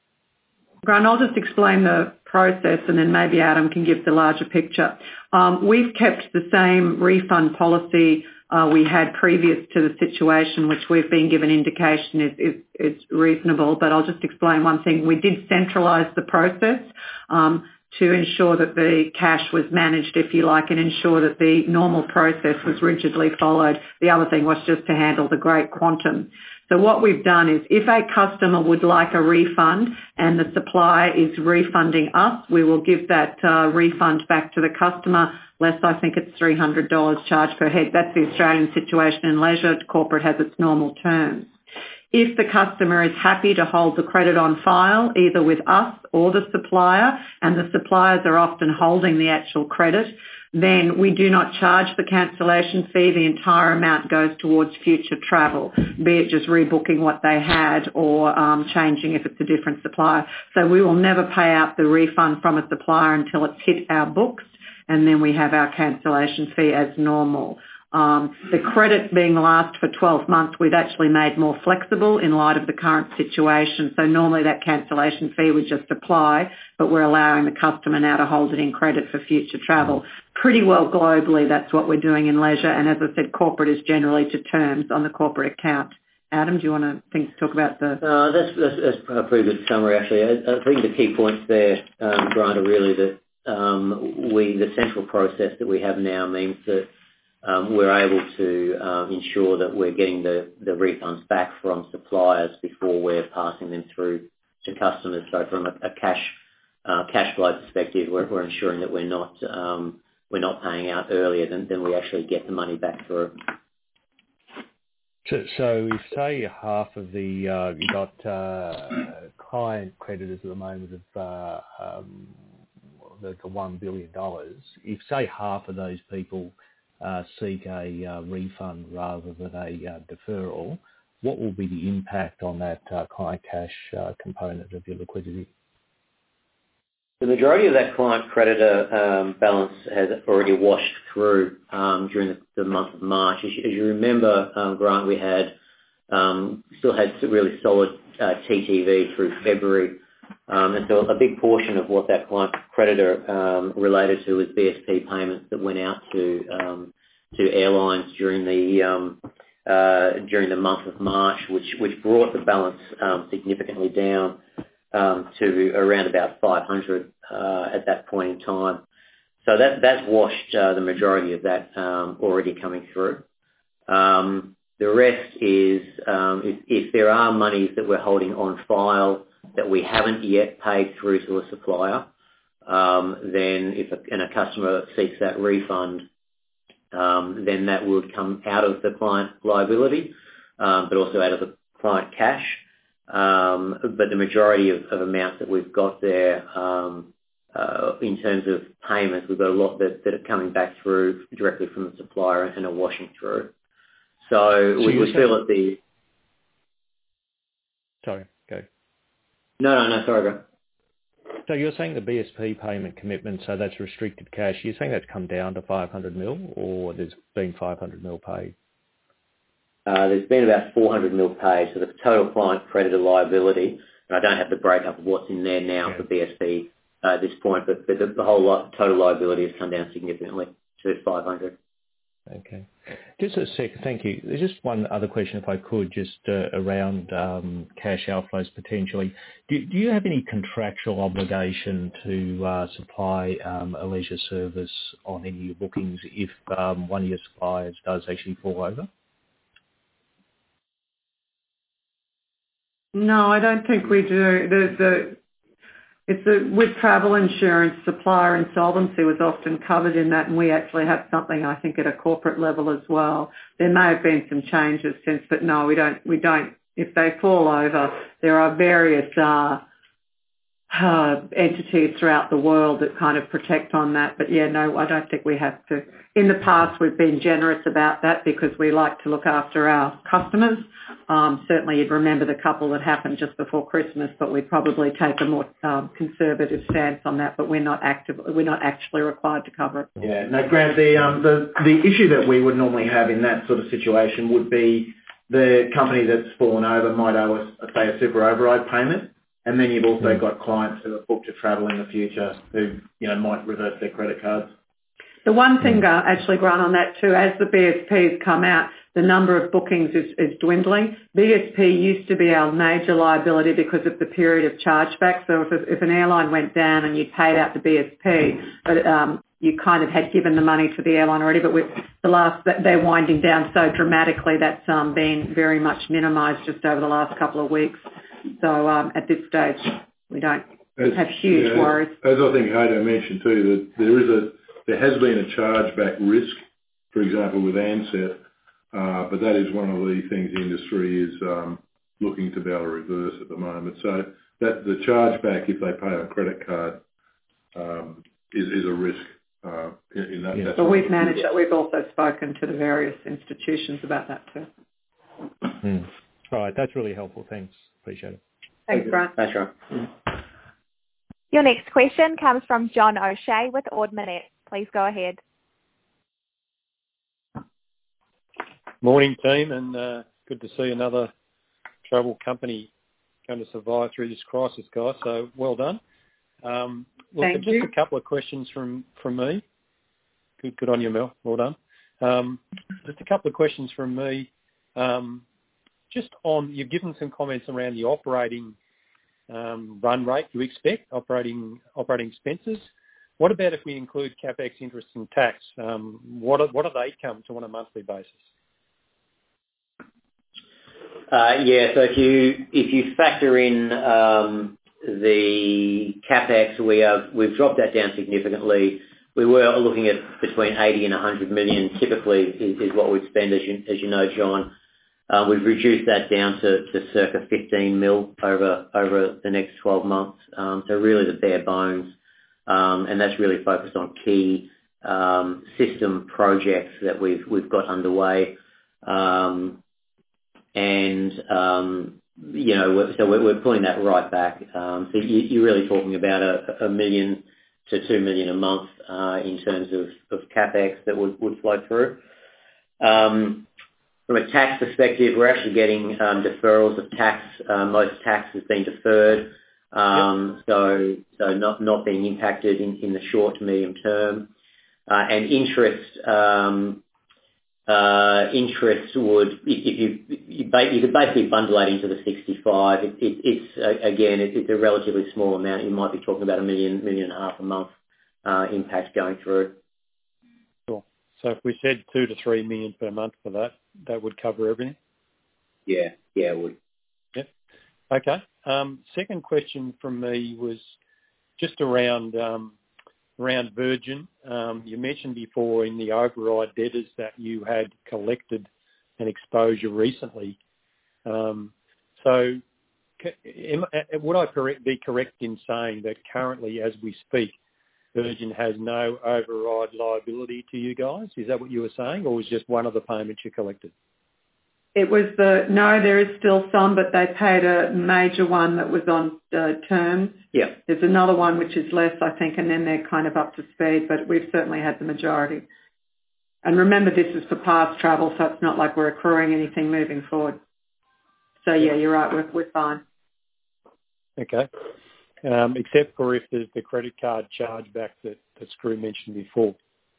Grant, I'll just explain the process and then maybe Adam can give the larger picture. Um, we've kept the same refund policy uh, we had previous to the situation, which we've been given indication is, is, is reasonable, but I'll just explain one thing. We did centralise the process um, to ensure that the cash was managed, if you like, and ensure that the normal process was rigidly followed. The other thing was just to handle the great quantum. So what we've done is if a customer would like a refund and the supplier is refunding us, we will give that uh, refund back to the customer, less I think it's three hundred dollars charge per head. That's the Australian situation in leisure. Corporate has its normal terms. If the customer is happy to hold the credit on file, either with us or the supplier, and the suppliers are often holding the actual credit, then we do not charge the cancellation fee. The entire amount goes towards future travel, be it just rebooking what they had or um, changing if it's a different supplier. So we will never pay out the refund from a supplier until it's hit our books, and then we have our cancellation fee as normal. Um, the credit being last for twelve months, we've actually made more flexible in light of the current situation. So normally that cancellation fee would just apply, but we're allowing the customer now to hold it in credit for future travel. Pretty well globally, that's what we're doing in leisure. And as I said, corporate is generally to terms on the corporate account. Adam, do you want to think, talk about the... Uh, that's, that's, that's a pretty good summary, actually. I, I think the key points there, um, Grant, are really that um, we, the central process that we have now means that Um, we're able to um, ensure that we're getting the, the refunds back from suppliers before we're passing them through to customers. So from a, a cash uh, cash flow perspective, we're, we're ensuring that we're not um, we're not paying out earlier than, than we actually get the money back through. So, so if say half of the uh, you got uh, client creditors at the moment of uh, um, the, the one billion dollars, if say half of those people Uh, seek a uh, refund rather than a uh, deferral, what will be the impact on that uh, client cash uh, component of your liquidity? The majority of that client creditor um, balance has already washed through um, during the, the month of March. As you, as you remember, um, Grant, we had um, still had really solid uh, T T V through February. Um, and so a big portion of what that client creditor um, related to was B S P payments that went out to um, to airlines during the um, uh, during the month of March, which which brought the balance um, significantly down um, to around about five hundred uh, at that point in time. So that that's washed uh, the majority of that um, already coming through. Um, The rest is um, if, if there are monies that we're holding on file that we haven't yet paid through to a supplier, um, then if a, and a customer seeks that refund, um, then that would come out of the client liability, um, but also out of the client cash. Um, but the majority of, of amounts that we've got there, um, uh, in terms of payments, we've got a lot that, that are coming back through directly from the supplier and are washing through. So, so we, we feel that the... Sorry, go. No, no, no, sorry, go. So you're saying the B S P payment commitment, so that's restricted cash, you're saying that's come down to five hundred mil, or there's been five hundred mil paid? Uh, there's been about four hundred mil paid, so the total client creditor liability, and I don't have the breakup of what's in there now yeah. for B S P uh, at this point, but, but the, the whole lot, total liability has come down significantly to five hundred. Okay. Just a sec, thank you. There's just one other question, if I could, just uh, around um, cash outflows potentially. Do, do you have any contractual obligation to uh, supply um, a leisure service on any of your bookings if um, one of your suppliers does actually fall over? No, I don't think we do. The, the, it's a, with travel insurance, supplier insolvency was often covered in that, and we actually have something, I think, at a corporate level as well. There may have been some changes since, but no, we don't. We don't. If they fall over, there are various uh, uh, entities throughout the world that kind of protect on that. But yeah, no, I don't think we have to. In the past, we've been generous about that because we like to look after our customers. Um, certainly, you'd remember the couple that happened just before Christmas, but we'd probably take a more um, conservative stance on that. But we're not active. We're not actually required to cover it. Yeah, no, Grant. The um, the the issue that we would normally have in that sort of situation would be the company that's fallen over might owe us, say, a super override payment, and then you've also mm. got clients who are booked to travel in the future who you know might reverse their credit cards. The one thing, uh, actually, Grant, on that too, as the B S Ps come out, the number of bookings is, is dwindling. B S P used to be our major liability because of the period of chargeback. So if, if an airline went down and you paid out to B S P, but um, you kind of had given the money to the airline already, but with the last, they're winding down so dramatically that's um, been very much minimised just over the last couple of weeks. So um, at this stage, we don't as, have huge yeah, worries. As, as I think Haydn mentioned too, that there is a There has been a chargeback risk, for example, with Ansett, uh, but that is one of the things the industry is um, looking to be able to reverse at the moment. So that the chargeback, if they pay a credit card, um, is, is a risk. Uh, in, in that, yeah. But we've managed that. We've also spoken to the various institutions about that too. Mm. All right, that's really helpful. Thanks. Appreciate it. Thanks, Grant. Thanks, Grant. Your next question comes from John O'Shea with Ord Minnett. Please go ahead. Morning, team, and uh, good to see another travel company going to survive through this crisis, guys. So well done. Um, look, Thank just you. a couple of questions from, from me. Good, good on you, Mel. Well done. Um, just a couple of questions from me. Um, just on, you've given some comments around the operating um, run rate you expect, operating operating expenses. What about if we include CapEx, interest and tax? Um, what, are, what do they come to on a monthly basis? Uh, yeah, so if you if you factor in um, the CapEx, we have we've dropped that down significantly. We were looking at between eighty and one hundred million. Typically, is, is what we'd spend, as you as you know, John. Uh, we've reduced that down to, to circa fifteen mil over over the next twelve months. Um, so really the bare bones, um, and that's really focused on key um, system projects that we've we've got underway. Um, And, um, you know, so we're, we're pulling that right back. Um, so you, you're really talking about a, a million to two million a month uh, in terms of, of CapEx that would, would flow through. Um, from a tax perspective, we're actually getting um, deferrals of tax. Uh, most tax has been deferred, um, so so not not being impacted in, in the short to medium term. Uh, and interest. Um, Uh, interest would, if you, you, you could basically bundle that into the sixty-five. It, it, it's, uh, again, it, it's a relatively small amount. You might be talking about a million, million and a half a month uh, impact going through. Sure. So if we said two to three million per month for that, that would cover everything? Yeah, yeah, it would. Yep. Okay. Um, second question from me was just around um, around Virgin. Um, you mentioned before in the override debtors that you had collected an exposure recently. Um, so am, would I correct, be correct in saying that currently, as we speak, Virgin has no override liability to you guys? Is that what you were saying, or was just one of the payments you collected? It was the, no, there is still some, but they paid a major one that was on uh, terms. Yeah. There's another one which is less, I think, and then they're kind of up to speed, but we've certainly had the majority. And remember, this is for past travel, so it's not like we're accruing anything moving forward. So, yeah, you're right, we're, we're fine. Okay. Um, except for if there's the credit card chargeback that, that Screw mentioned before.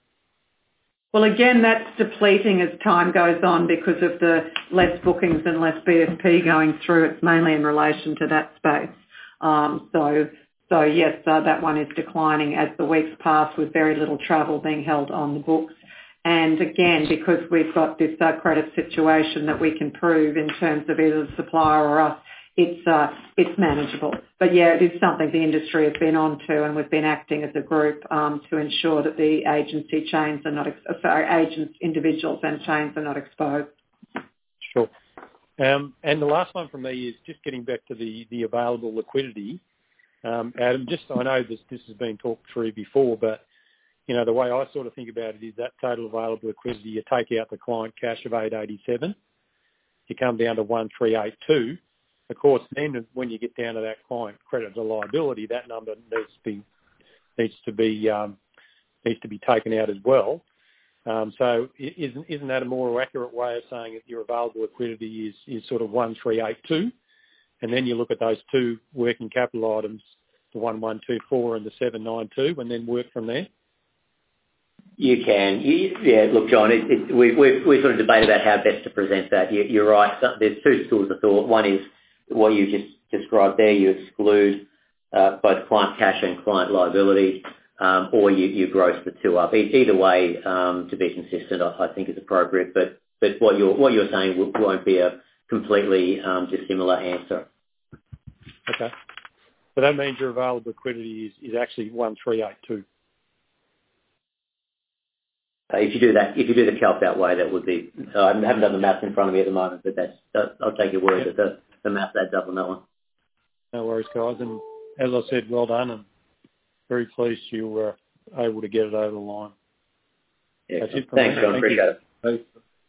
Well, again, that's depleting as time goes on because of the less bookings and less B S P going through. It's mainly in relation to that space. Um, so, so yes, uh, that one is declining as the weeks pass with very little travel being held on the books. And again, because we've got this uh, credit situation that we can prove in terms of either the supplier or us, it's uh, it's manageable. But yeah, it is something the industry has been on to, and we've been acting as a group um, to ensure that the agency chains are not, ex- sorry, agents, individuals and chains are not exposed. Sure. Um, and the last one from me is just getting back to the, the available liquidity. Um, Adam, just I know this this has been talked through before, but you know the way I sort of think about it is that total available liquidity. You take out the client cash of eight eighty-seven, you come down to one three eight two. Of course, then when you get down to that client credit to liability, that number needs to be needs to be um, needs to be taken out as well. Um, so, isn't isn't that a more accurate way of saying that your available liquidity is is sort of one three eight two, and then you look at those two working capital items, the one one two four and the seven nine two, and then work from there? You can. You, yeah, look, John, it, it, we, we we sort of debate about how best to present that. You, you're right. So there's two schools of thought. One is what you just described there. You exclude uh, both client cash and client liability, um, or you, you gross the two up. E- either way, um, to be consistent, I, I think is appropriate. But but what you're what you're saying won't be a completely um, dissimilar answer. Okay. So that means your available liquidity is, is actually one three eight two. Uh, if you do that, if you do the calc that way, that would be. Uh, I haven't done the maths in front of me at the moment, but that's. that, I'll take your word Yep. that the, the maths adds up on that one. No worries, guys. And as I said, well done, and very pleased you were able to get it over the line. Yeah. That's it from Thanks, me. John. Thank Appreciate you. it. Thanks.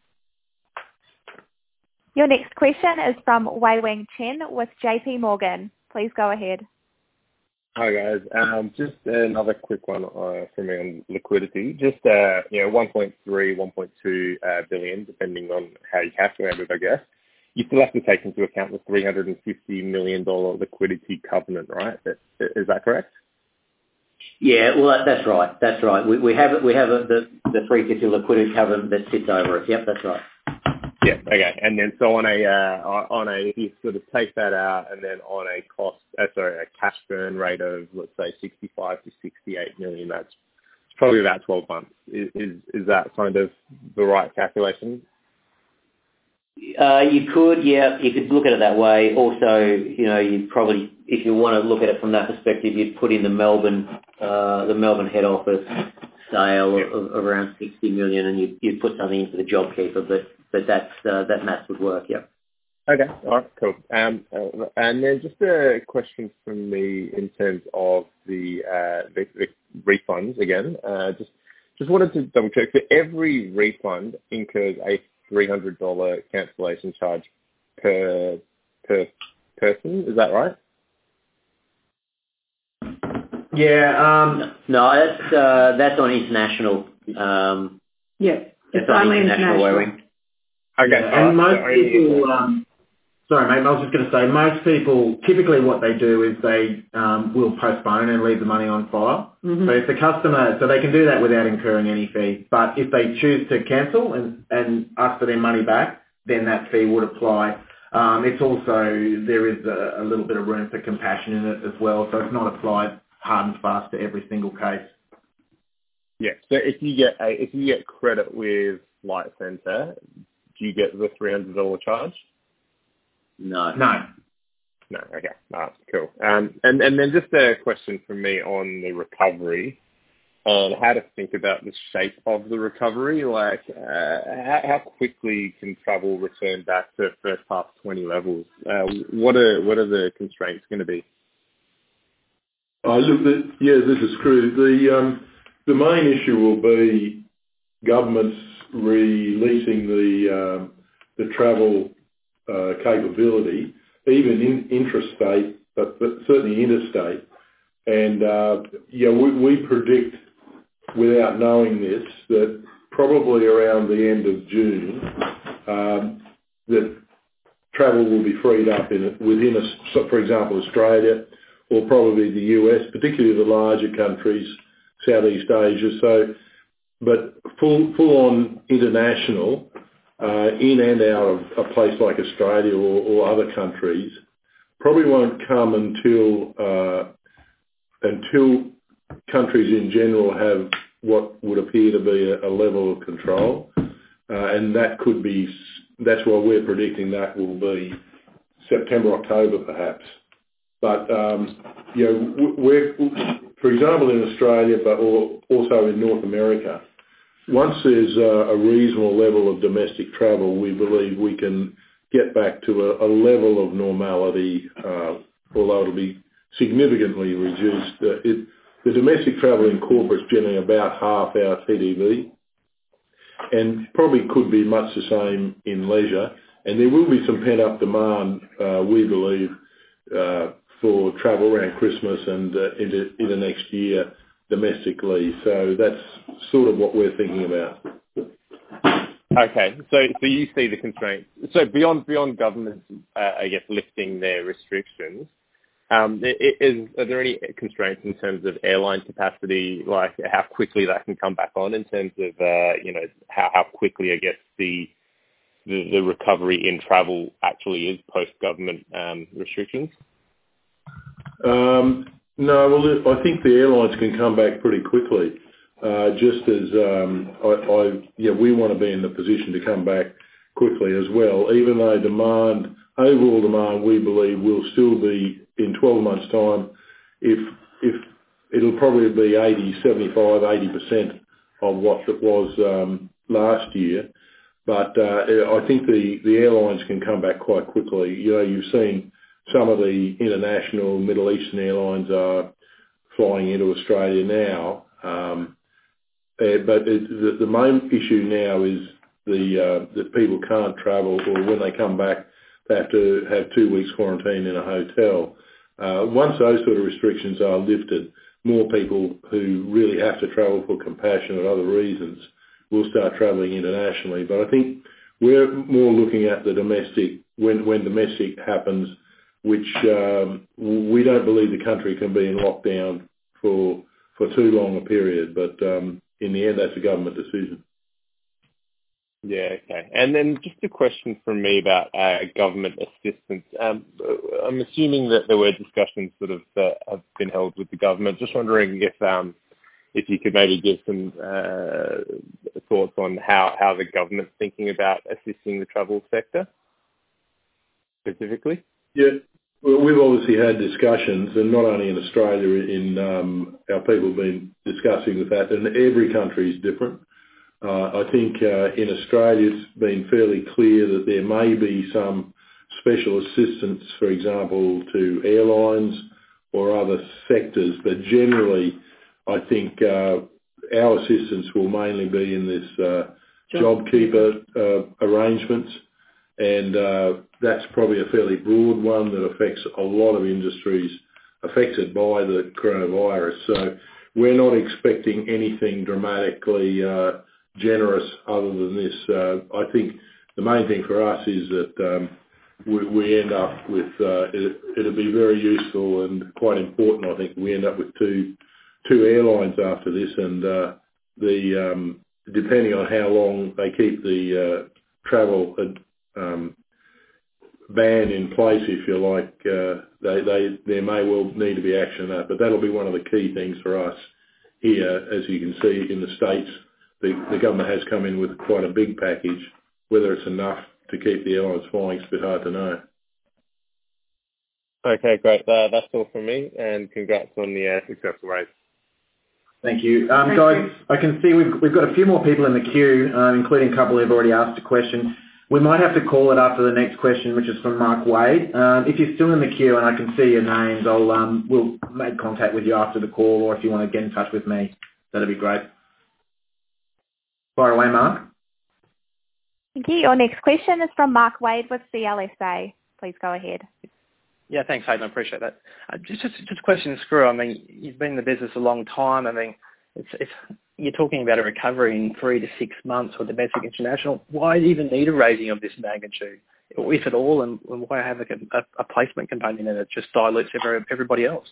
Your next question is from Wei-Weng Chen with J P Morgan. Please go ahead. Hi, guys. Um, just another quick one uh, from me on liquidity. Just, uh, you know, one point three, one point two uh, billion, depending on how you calculate it, I guess. You still have to take into account the three hundred fifty million dollars liquidity covenant, right? Is that correct? Yeah, well, that, that's right. That's right. We, we have we have a, the the three fifty liquidity covenant that sits over us. Yep, that's right. Yeah. Okay. And then so on a uh, on a if you sort of take that out, and then on a cost, uh, sorry, a cash burn rate of let's say sixty-five to sixty-eight million, that's probably about twelve months. Is is, is that kind of the right calculation? Uh, you could, yeah, you could look at it that way. Also, you know, you'd probably, if you want to look at it from that perspective, you'd put in the Melbourne, uh, the Melbourne head office sale Yeah. of, of around sixty million, and you'd, you'd put something in for the JobKeeper, but but that's uh, that math would work, yeah. Okay. All right. Cool. Um, uh, and then just a question from me in terms of the uh, the, the refunds again. Uh, just just wanted to double check. For every refund incurs a three hundred dollars cancellation charge per per person. Is that right? Yeah. Um, no, that's uh, that's on international. Um, Yes, that's it's on only international. international. Wearing. Okay. yeah, and most people, um, sorry mate, I was just going to say, most people, typically what they do is they um, will postpone and leave the money on file. Mm-hmm. So if the customer, so they can do that without incurring any fee, but if they choose to cancel and, and ask for their money back, then that fee would apply. Um, it's also, there is a, a little bit of room for compassion in it as well, so it's not applied hard and fast to every single case. Yeah. So if you get a, if you get credit with Flight Centre, do you get the three hundred dollars charge? No. No. No. Okay. Ah, cool. Um, and and then just a question from me on the recovery and how to think about the shape of the recovery. Like, uh, how, how quickly can travel return back to first half twenty levels? Uh, what are what are the constraints going to be? Oh, look, the, yeah, this is Screw. The um, the main issue will be governments releasing the um, the travel uh, capability, even in intrastate, but, but certainly interstate. And uh, yeah, we, we predict, without knowing this, that probably around the end of June, um, that travel will be freed up in within, a, so for example, Australia, or probably the U S, particularly the larger countries, Southeast Asia. So, but full full on international, uh, in and out of a place like Australia or, or other countries, probably won't come until uh, until countries in general have what would appear to be a, a level of control, uh, and that could be. That's why we're predicting that will be September, October, perhaps. But, um, you know, we're, for example, in Australia, but also in North America, once there's a reasonable level of domestic travel, we believe we can get back to a, a level of normality, uh, although it'll be significantly reduced. Uh, it, the domestic travel in corporate's generally about half our T D V, and probably could be much the same in leisure. And there will be some pent-up demand, uh, we believe, uh, for travel around Christmas and uh, into, into next year domestically. So that's sort of what we're thinking about. Okay, so so you see the constraints. So beyond beyond governments, uh, I guess, lifting their restrictions, um, is, are there any constraints in terms of airline capacity, like how quickly that can come back on, in terms of uh, you know how, how quickly I guess the, the the recovery in travel actually is post government um, restrictions? Um, no, well, I think the airlines can come back pretty quickly. Uh, just as um, I, I, yeah, we want to be in the position to come back quickly as well. Even though demand, overall demand, we believe will still be in twelve months' time. If if it'll probably be eighty, seventy-five, eighty percent of what it was um, last year. But uh, I think the the airlines can come back quite quickly. You know, you've seen some of the international Middle Eastern airlines are flying into Australia now, um, uh, but it, the, the main issue now is the uh, that people can't travel, or when they come back, they have to have two weeks quarantine in a hotel. Uh, once those sort of restrictions are lifted, more people who really have to travel for compassion or other reasons will start travelling internationally. But I think we're more looking at the domestic, when when domestic happens, which um, we don't believe the country can be in lockdown for for too long a period. But um, in the end, that's a government decision. Yeah, okay. And then just a question from me about uh, government assistance. Um, I'm assuming that there were discussions sort of that have been held with the government. Just wondering if um, if you could maybe give some uh, thoughts on how, how the government's thinking about assisting the travel sector specifically. Yeah. Well, we've obviously had discussions, and not only in Australia, in um, our people have been discussing with that, and every country is different. Uh, I think uh, in Australia it's been fairly clear that there may be some special assistance, for example, to airlines or other sectors, but generally I think uh, our assistance will mainly be in this uh, JobKeeper uh, arrangements. And uh, that's probably a fairly broad one that affects a lot of industries affected by the coronavirus. So we're not expecting anything dramatically uh, generous other than this. Uh, I think the main thing for us is that um, we, we end up with, uh, it, it'll be very useful and quite important, I think, we end up with two two airlines after this, and uh, the um, depending on how long they keep the uh, travel uh, Um, ban in place, if you like, uh, they, they, there may well need to be action on that, but that'll be one of the key things for us here. As you can see in the States, the, the government has come in with quite a big package, whether it's enough to keep the airlines flying, it's a bit hard to know. Okay, great. Uh, that's all from me, and congrats on the uh, successful race. Thank you. Um, Thank guys, you. I can see we've, we've got a few more people in the queue, uh, including a couple who've already asked a question. We might have to call it after the next question, which is from Mark Wade. Um, if you're still in the queue and I can see your names, I'll um, we'll make contact with you after the call, or if you want to get in touch with me, that'd be great. Fire away, Mark. Thank you. Your next question is from Mark Wade with C L S A. Please go ahead. Yeah, thanks, Hayden. I appreciate that. Uh, just, just, just a question, Screw. I mean, you've been in the business a long time. I mean, it's, it's you're talking about a recovery in three to six months for domestic international. Why even need a raising of this magnitude, if at all, and, and why have a, a, a placement component that just dilutes every, everybody else?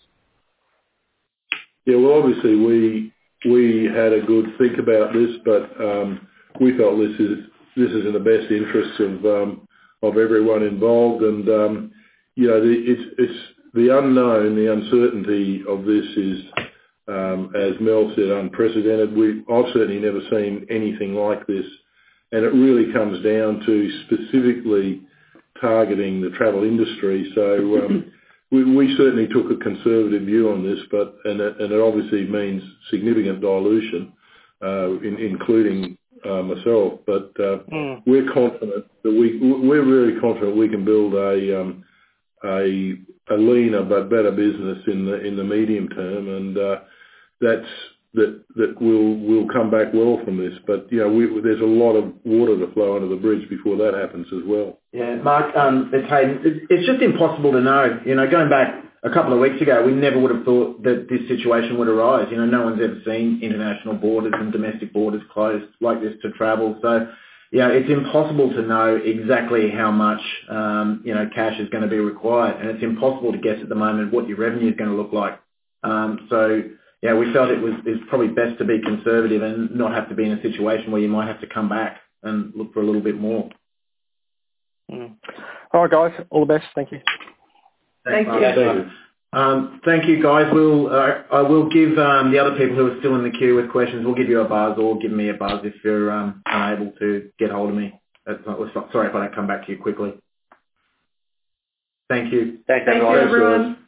Yeah, well, obviously we we had a good think about this, but um, we felt this is this is in the best interests of um, of everyone involved, and um, you know, the, it's it's the unknown, the uncertainty of this is, um, as Mel said, unprecedented. We I've certainly never seen anything like this, and it really comes down to specifically targeting the travel industry. So. Um, We, we certainly took a conservative view on this, but and it, and it obviously means significant dilution, uh, in, including uh, myself. But uh, mm. we're confident that we we're really confident we can build a um, a a leaner but better business in the in the medium term, and uh, that's that that will will come back well from this. But you know, we, there's a lot of water to flow under the bridge before that happens as well. Yeah, Mark, um, it's Hayden. It's just impossible to know. You know, going back a couple of weeks ago, we never would have thought that this situation would arise. You know, no one's ever seen international borders and domestic borders closed like this to travel. So, you know, it's impossible to know exactly how much, um, you know, cash is going to be required. And it's impossible to guess at the moment what your revenue is going to look like. Um, so, yeah, we felt it was it's probably best to be conservative and not have to be in a situation where you might have to come back and look for a little bit more. Mm. All right, guys. All the best. Thank you. Thank you. Thank you. Um, thank you, guys. We'll uh, I will give um, the other people who are still in the queue with questions. We'll give you a buzz, or give me a buzz if you're um, unable to get hold of me. That's not, sorry if I don't come back to you quickly. Thank you. Thanks, Thank everyone. you, everyone.